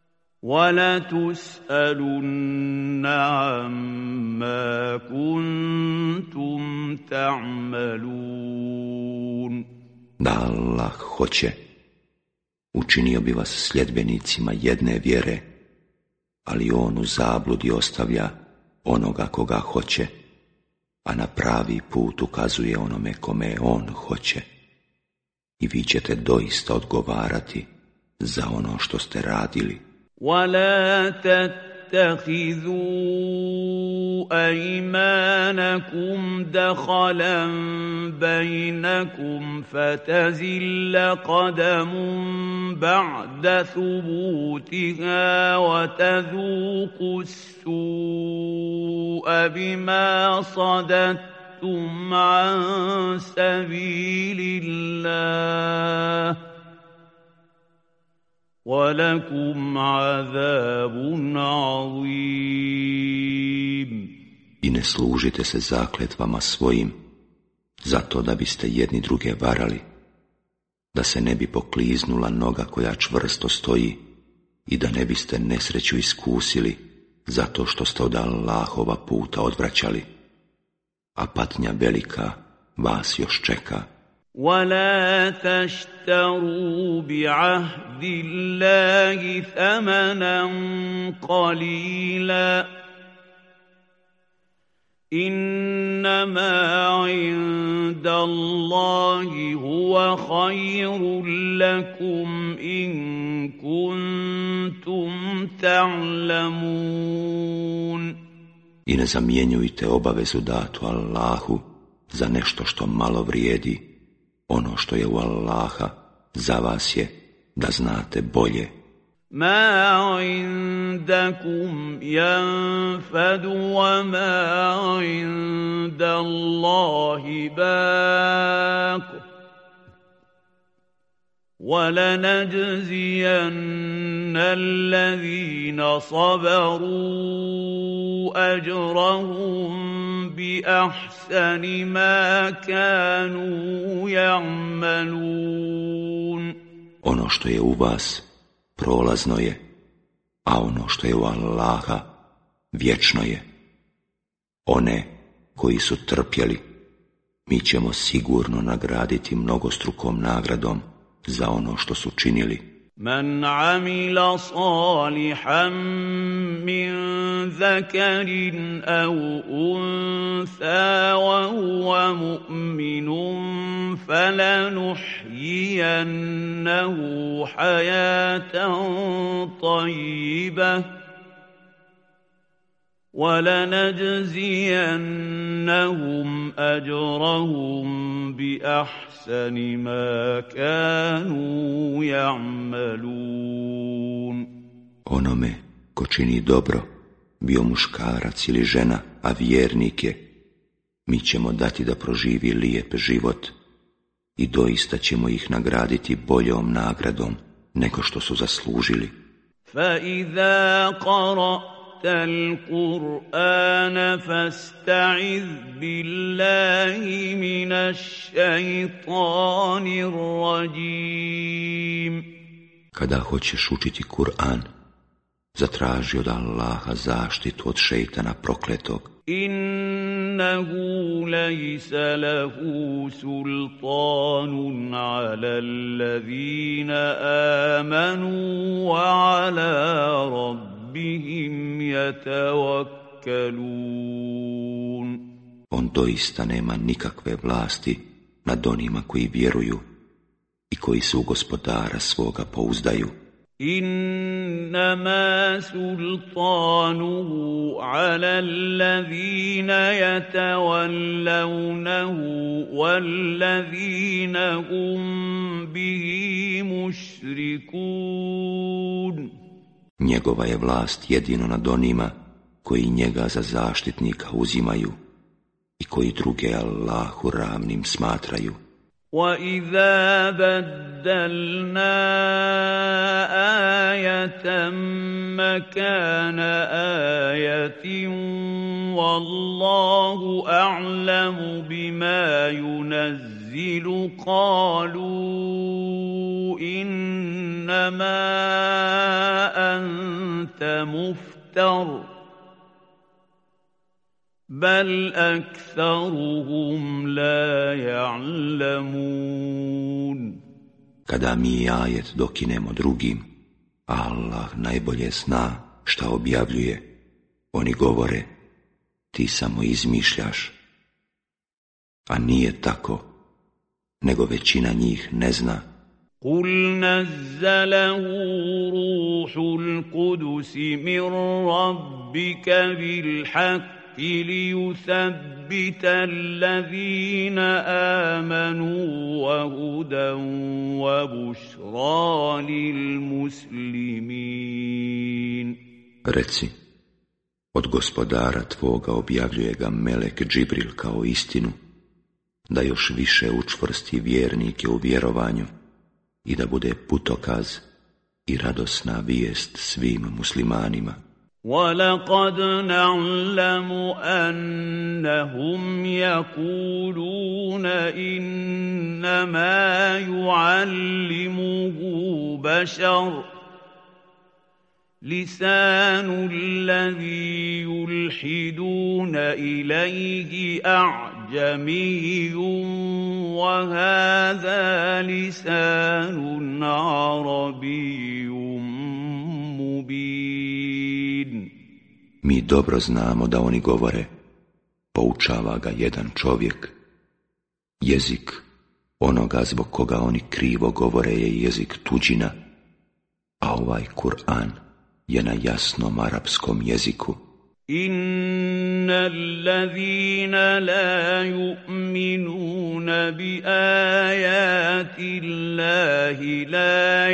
وَلَتُسْأَلُنَّ عَمَّا كُنتُمْ تَعْمَلُونَ. Da Allah hoće, učinio bi vas sljedbenicima jedne vjere, ali on u zabludi ostavlja onoga koga hoće, a na pravi put ukazuje onome kome on hoće. I vi ćete doista odgovarati za ono što ste radili. وَلَا تَتَّخِذُوا أَيْمَانَكُمْ دَخَلًا بَيْنَكُمْ فَتَزِلَّ قَدَمٌ بَعْدَ ثُبُوتِهَا وَتَذُوقُوا السُّوءَ بِمَا صَدَدتُّمْ عَن سَبِيلِ اللَّهِ وَلَكُمْ عَذَابٌ عَظِيمٌ. I ne služite se zakletvama svojim, zato da biste jedni druge varali, da se ne bi pokliznula noga koja čvrsto stoji i da ne biste nesreću iskusili zato što ste od Allahova puta odvraćali, a patnja velika vas još čeka. وَلَا تَشْتَرُوا بِعَهْدِ اللَّهِ ثَمَنًا قَلِيلًا إِنَّمَا عِندَ اللَّهِ هُوَ خَيْرٌ لَكُمْ إِن كُنتُمْ تَعْلَمُونَ. I ne zamjenjujte obavezu datu Allahu za nešto što malo vrijedi. Ono što je u Allaha za vas je da znate bolje. مَا عِندَكُمْ يَنْفَدُ وَمَا عِندَ اللَّهِ بَاقٍ وَلَنَجْزِيَنَّ الَّذِينَ صَبَرُوا أَجْرَهُمْ بِأَحْسَنِ مَا كَانُوا يَعْمَلُونَ. Ono što je u vas prolazno je, a ono što je u Allaha vječno je. One koji su trpjeli, mi ćemo sigurno nagraditi mnogostrukom nagradom za ono što su činili. مَنْ عَمِلَ صَالِحًا مِّن ذَكَرٍ أَوْ أُنثَىٰ وَهُوَ مُؤْمِنٌ فَلَنُحْيِيَنَّهُ حَيَاةً طَيِّبَةً وَلَنَجْزِيَنَّهُمْ أَجْرَهُمْ بِأَحْسَنِ مَا كَانُوا يَعْمَلُونَ. Onome ko čini dobro, bio muškarac ili žena, a vjernik je, mi ćemo dati da proživi lijep život i doista ćemo ih nagraditi boljom nagradom nego što su zaslužili. فَإِذَا قَرَأْتَ الْقُرْآنَ فَاسْتَعِذْ بِاللَّهِ مِنَ الشَّيْطَانِ الرَّجِيمِ. Kada hoćeš učiti Kur'an, zatraži od Allaha zaštitu od šejtana prokletog. إِنَّهُ لَيْسَ لَهُ سُلْطَانٌ عَلَى الَّذِينَ آمَنُوا وَعَلَى رَبِّهِمْ يَتَوَكَّلُونَ. On doista nema nikakve vlasti nad onima koji vjeruju i koji se u Gospodara svoga pouzdaju. إِنَّمَا سُلْطَانُهُ عَلَى الَّذِينَ يَتَوَلَّوْنَهُ وَالَّذِينَ هُمْ بِهِ مُشْرِكُونَ. Njegova je vlast jedino nad onima koji njega za zaštitnika uzimaju i koji druge Allahu ravnim smatraju. وَإِذَا بَدَّلْنَا آيَةً مَكَانَ آيَةٍ وَاللَّهُ أَعْلَمُ بِمَا يُنَزِّلُ قَالُوا إِنَّمَا أَنتَ أنت مفتر بل أكثرهم لا يعلمون. Kada mi ajet dokinemo drugim, Allah najbolje zna šta objavljuje, oni govore, ti samo izmišljaš. A nije tako, nego većina njih ne zna. قُلْ نَزَّلَهُ رُوحُ الْقُدُسِ مِنْ رَبِّكَ بِالْحَقِّ لِيُثَبِّتَ الَّذِينَ آمَنُوا وَهُدًى وَبُشْرَى لِلْمُسْلِمِينَ. Reci, od gospodara tvoga objavljuje ga melek Džibril kao istinu, da još više učvrsti vjernike u vjerovanju i da bude putokaz i radosna vijest svim muslimanima. وَلَقَدْ نَعْلَمُ أَنَّهُمْ يَقُولُونَ إِنَّمَا يُعَلِّمُهُ بَشَرٌ لِسَانُ الَّذِي يُلْحِدُونَ إِلَيْهِ أَعْجَمِيٌّ وَهَذَا لِسَانٌ عَرَبِيٌّ مُبِينٌ. Mi dobro znamo da oni govore, poučava ga jedan čovjek. Jezik onoga zbog koga oni krivo govore je jezik tuđina, a ovaj Kur'an je na jasnom arapskom jeziku. Inna allazina la yu'minuna bi ayati Allahi la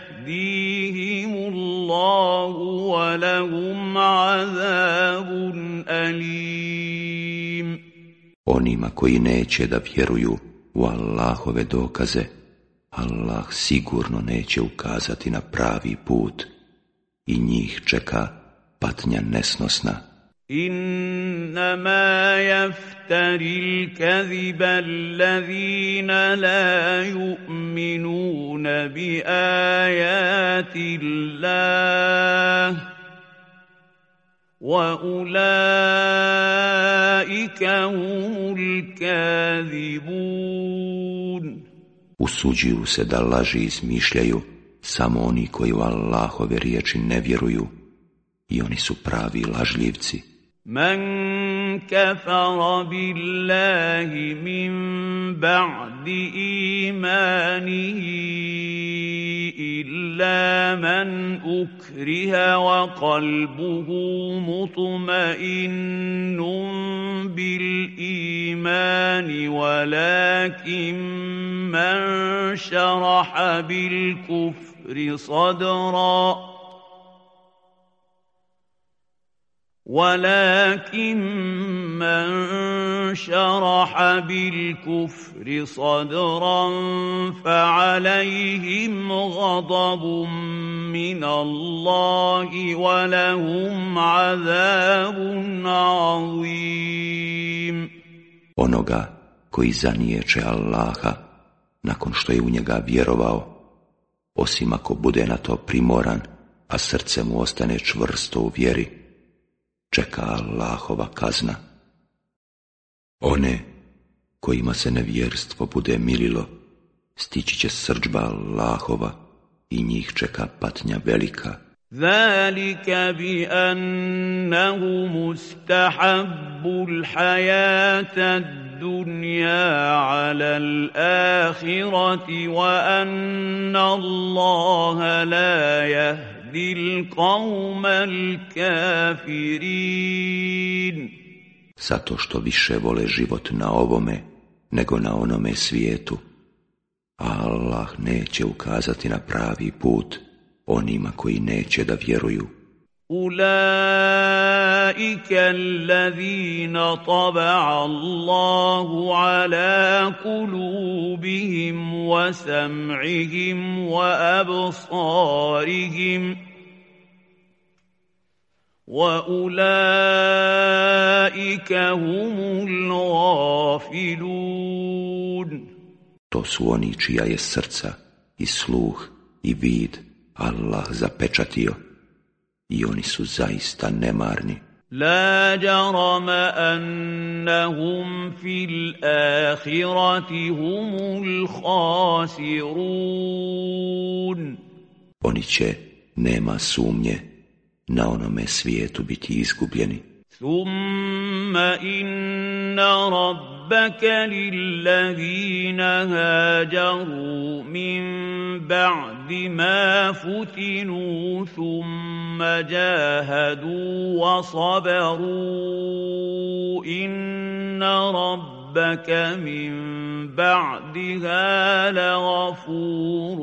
yahdihimullahu wa lahum azabun alim. Onima koji neće da vjeruju u Allahove dokaze, Allah sigurno neće ukazati na pravi put i njih čeka patnja nesnosna. Innama yaftari al-kadhiba allazina la yu'minuna bi ayati Allah wa ulaika humul kadhibun. Usuđuju se da laži izmišljaju samo oni koji u Allahove riječi ne vjeruju i oni su pravi lažljivci. Man kafara billahi min ba'di imanihi illa man ukriha wa qalbuhu mutma'innun bil imani walakin man sharaha bil kufri sadra ولكن من شرح بالكفر صدرا فعليهم غضب من الله ولهم عذاب عظيم. Onoga koji zaniječe Allaha nakon što je u njega vjerovao, osim ako bude na to primoran, a srce mu ostane čvrsto u vjeri, čeka Allahova kazna. One kojima se nevjerstvo bude mililo, stići će srdžba Allahova i njih čeka patnja velika. Zalika bi annahu mustahabbu al-hayata ad-dunya ala al-akhirati wa anna Allaha la yahdi القوم الكافرين. Zato što više vole život na ovome nego na onome svijetu, a Allah neće ukazati na pravi put onima koji neće da vjeruju. أولئك الذين طبع الله على قلوبهم وسمعهم وأبصارهم وأولئك هم الغافلون. To su oni čija je srca i sluh i vid Allah zapečatio, i oni su zaista nemarni. لا جرم أنهم في الآخرة هم الخاسرون. Oni će, nema sumnje, na onome svijetu biti izgubljeni. ثم إن ربك للذين هاجروا من بعد ما فتنوا ثم جاهدوا وصبروا إن ربك من بعدها لغفور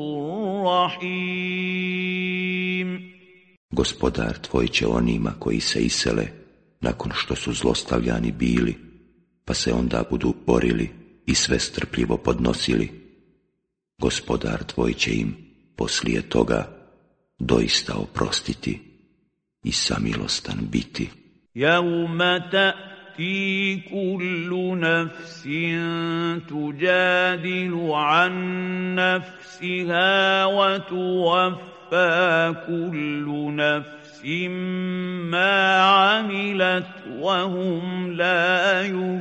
رحيم. Gospodar tvoj će onima koji se isele nakon što su zlostavljani bili, pa se onda budu borili i sve strpljivo podnosili. Gospodar tvoj će im poslije toga doista oprostiti i samilostan biti. يَوْمَ تَأْتِي كُلُّ نَفْسٍ تُجَادِلُ عَنْ نَفْسِهَا وَتُوَفَّى كُلُّ نَفْسٍ ما عملت وهم لا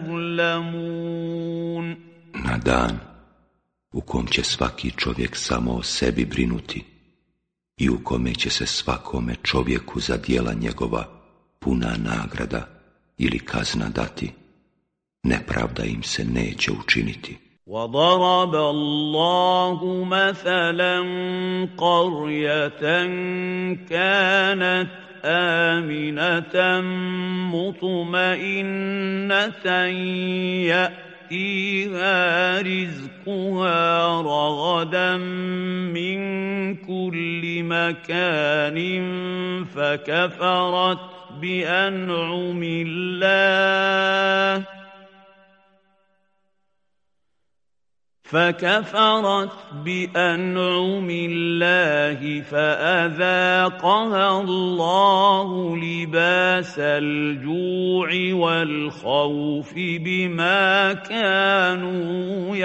يظلمون. Na dan u kom će svaki čovjek samo o sebi brinuti i u kome će se svakome čovjeku za djela njegova puna nagrada ili kazna dati, nepravda im se neće učiniti. وَضَرَبَ اللَّهُ مَثَلًا قَرْيَةً كَانَتْ آمِنَةً مُطْمَئِنَّةً يَأْتِيهَا رِزْقُهَا رَغَدًا مِّن كُلِّ مَكَانٍ فَكَفَرَتْ بِأَنْعُمِ اللَّهِ فكفرت بأنعم الله فأذاقها الله لباس الجوع والخوف بما كانوا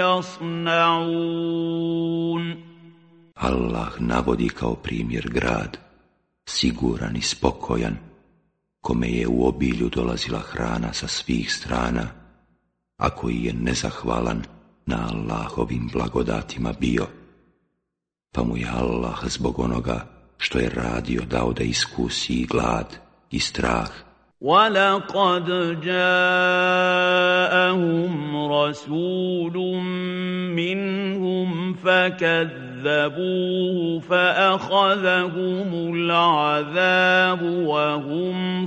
يصنعون. Allah navodi kao primjer grad, siguran i spokojan, kome je u obilju dolazila hrana sa svih strana, a koji je nezahvalan na Allahovim blagodatima bio, pa mu je Allah zbog onoga što je radio dao da iskusi i glad i strah. وَلَقَدْ جَاءَهُمْ رَسُولٌ مِّنْهُمْ فَكَذَّبُوهُ فَأَخَذَهُمُ الْعَذَابُ وَهُمْ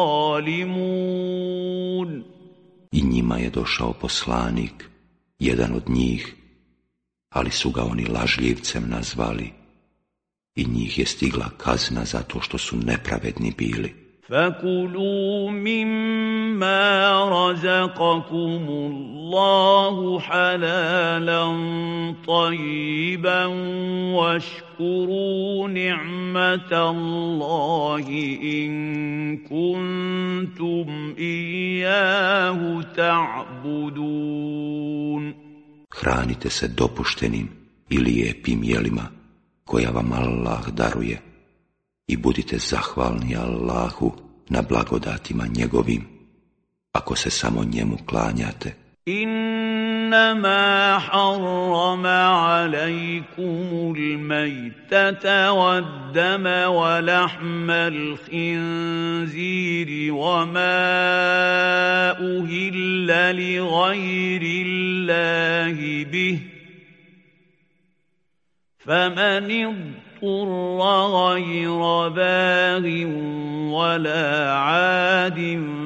ظَالِمُونَ. I njima je došao poslanik, jedan od njih, ali su ga oni lažljivcem nazvali i njih je stigla kazna zato što su nepravedni bili. فَكُلُوا مِمَّا رَزَقَكُمُ اللَّهُ حَلَالًا طَيِّبًا وَاشْكُرُوا نِعْمَةَ اللَّهِ إِن كُنتُمْ إِيَّاهُ تَعْبُدُونَ. Hranite se dopuštenim i lijepim jelima koja vam Allah daruje i budite zahvalni Allahu na blagodatima njegovim, ako se samo njemu klanjate. إنما حرم عليكم الميتة والدم ولحم الخنزير وما أهل لغير الله به فمن اضطر غير باغ ولا عاد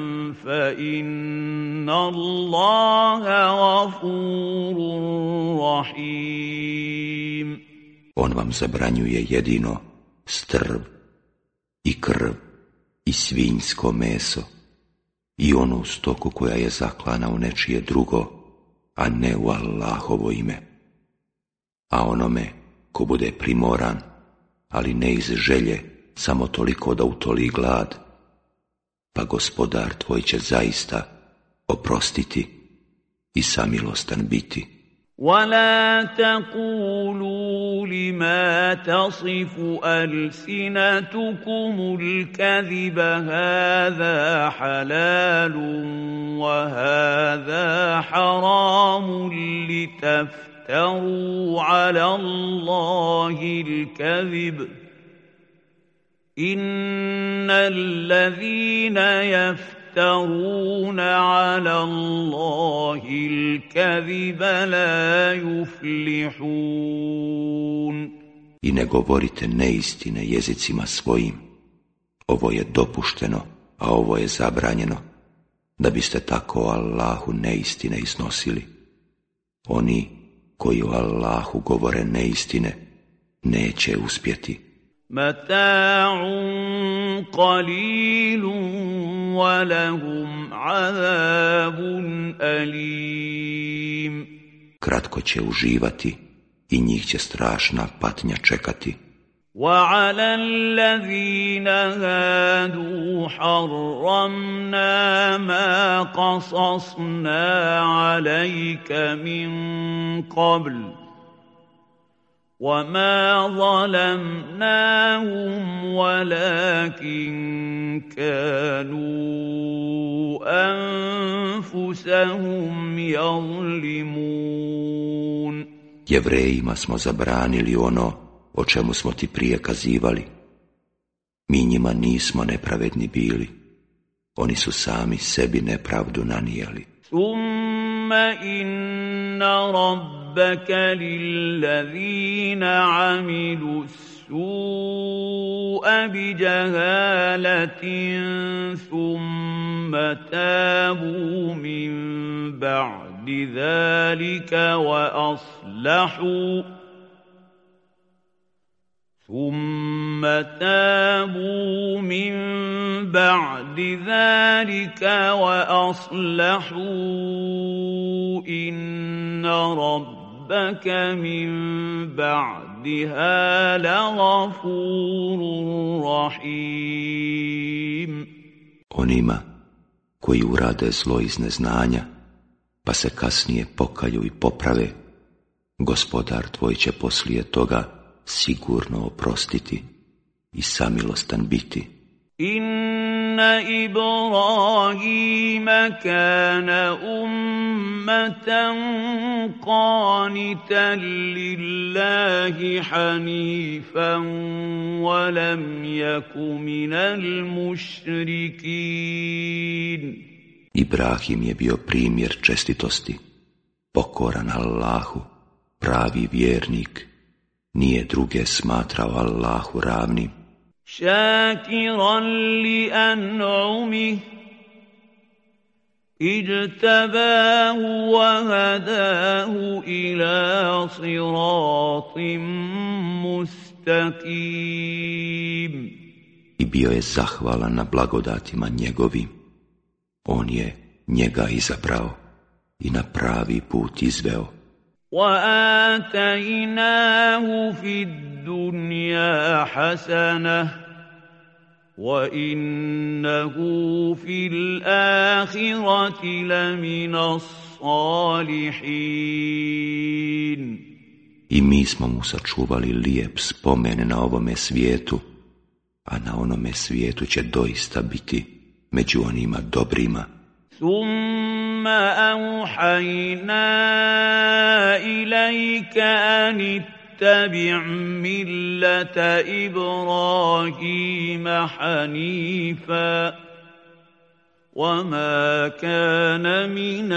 فإن الله غفور رحيم. On vam zabranjuje jedino strv i krv i svinjsko meso i onu stoku koja je zaklana u nečije drugo, a ne u Allahovo ime. A onome ko bude primoran, ali ne iz želje, samo toliko da utoli glad, pa Gospodar tvoj će zaista oprostiti i samilostan biti. ولا تقولوا لما تصف ألسنتكم الكذب هذا حلال وهذا حرام لتفتروا على الله الكذب إن الذين يفترون يفترون على الله الكذب لا يفلحون. I ne govorite neistine jezicima svojim. Ovo je dopušteno, a ovo je zabranjeno, da biste tako o Allahu neistine iznosili. Oni koji o Allahu govore neistine, neće uspjeti. Mata'un qalilun وَلَهُمْ عَذَابٌ أَلِيمٌ. Kratko će uživati i njih će strašna patnja čekati. وَعَلَى الَّذِينَ هَادُوا حَرَّمْنَا مَا قَصَصْنَا عَلَيْكَ مِنْ قَبْلُ وَمَا ظَلَمْنَاهُمْ وَلَكِنْ كَانُوا أَنفُسَهُمْ يَظْلِمُونَ. Jevrejima smo zabranili ono o čemu smo ti prije kazivali. Mi njima nismo nepravedni bili. Oni su sami sebi nepravdu nanijeli. Thumma inna rabbaka lillazina amilu su'a bijahalatin thumma tabu min ba'di zalika wa aslahu ثم تابوا من بعد ذلك وأصلحوا إن ربك من بعدها لغفور رحيم. Onima koji urade zlo iz neznanja, pa se kasnije pokaju i poprave, Gospodar tvoj će poslije toga sigurno oprostiti i samilostan biti. Inna Ibrahima kana ummatan qanitan lillahi hanifan wa lam yaku minal mušrikin. Ibrahim je bio primjer čestitosti, pokoran Allahu, pravi vjernik, nije druge smatrao Allahu ravnim. Šakiran li an'umih, ijtabahu wa hadahu ila siratim mustaqim. I bio je zahvalan na blagodatima njegovim. On je njega izabrao i na pravi put izveo. وآتيناه في الدنيا حسنة وإنه في الآخرة لمن الصالحين. I mi smo mu sačuvali lijep spomen na ovome svijetu, a na onome svijetu će doista biti među onima dobrima. ثم أوحينا إليك أن اتبع ملة إبراهيم حنيفا وما كان من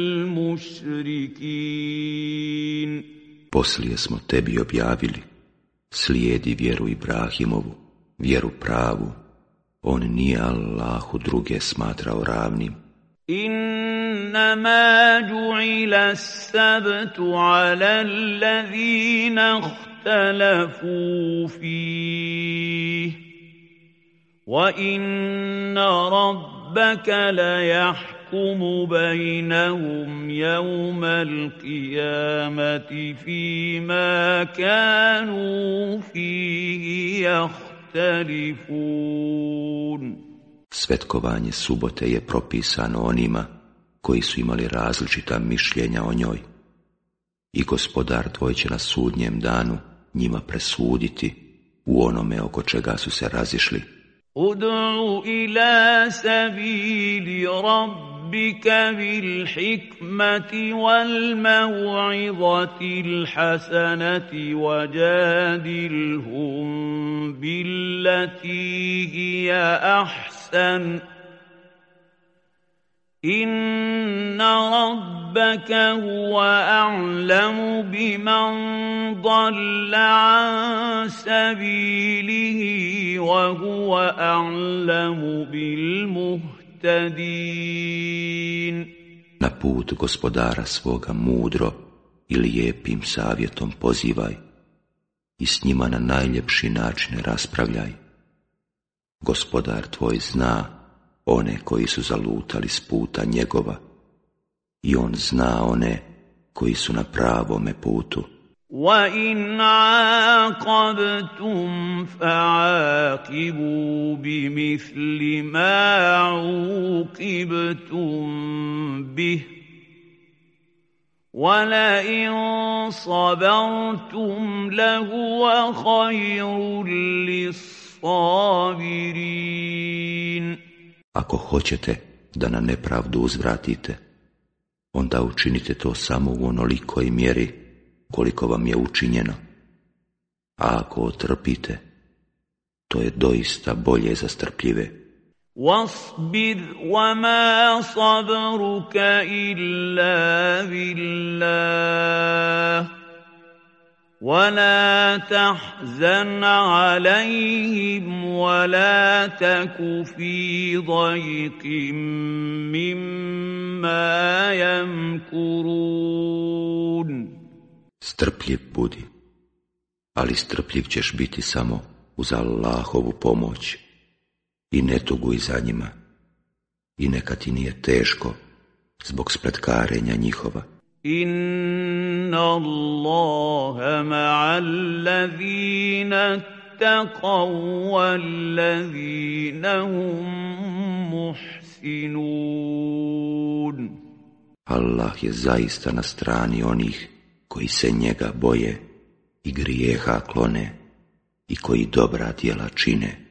المشركين. Poslije smo tebi objavili, slijedi vjeru Ibrahimovu, vjeru pravu, on nije Allahu druge smatrao ravnim. إنما جعل السبت على الذين اختلفوا فيه وإن ربك ليحكم بينهم يوم القيامة فيما كانوا فيه يختلفون. Svetkovanje subote je propisano onima koji su imali različita mišljenja o njoj. I gospodar tvoj će na sudnjem danu njima presuditi u onome oko čega su se razišli. Ud'u ila sabili rabbika bil hikmati wal maw'izati al hasanati wajadilhum billati hiya ahsan. Inna rabbaka huwa a'lamu biman dalla an sabilihi wa huwa a'lamu bil muhtadin. Na put gospodara svoga mudro i lijepim savjetom pozivaj i s njima na najljepši način raspravljaj. Gospodar tvoj zna one koji su zalutali s puta njegova i on zna one koji su na pravome putu. وَإِنْ عَاقَبْتُمْ فَعَاقِبُوا بِمِثْلِ مَا عُوقِبْتُمْ بِهِ وَلَئِنْ صَبَرْتُمْ لَهُوَ خَيْرٌ لِلصَّابِرِينَ. Ako hoćete da na nepravdu uzvratite, onda učinite to samo u onolikoj mjeri koliko vam je učinjeno. A ako otrpite, to je doista bolje za strpljive. وَاصْبِرْ وَمَا صَبْرُكَ إِلَّا بِاللَّهِ وَلَا تَحْزَنْ عَلَيْهِمْ وَلَا تَكُ فِي ضَيْقٍ مِّمَّا يَمْكُرُونَ. Strpljiv budi, ali strpljiv ćeš biti samo uz Allahovu pomoć i ne tuguj za njima i neka ti nije teško zbog spletkarenja njihova. Inna Allaha ma'al ladhina ittaqaw wal ladhina hum muhsinun. Allah je zaista na strani onih koji se njega boje i grijeha klone i koji dobra djela čine.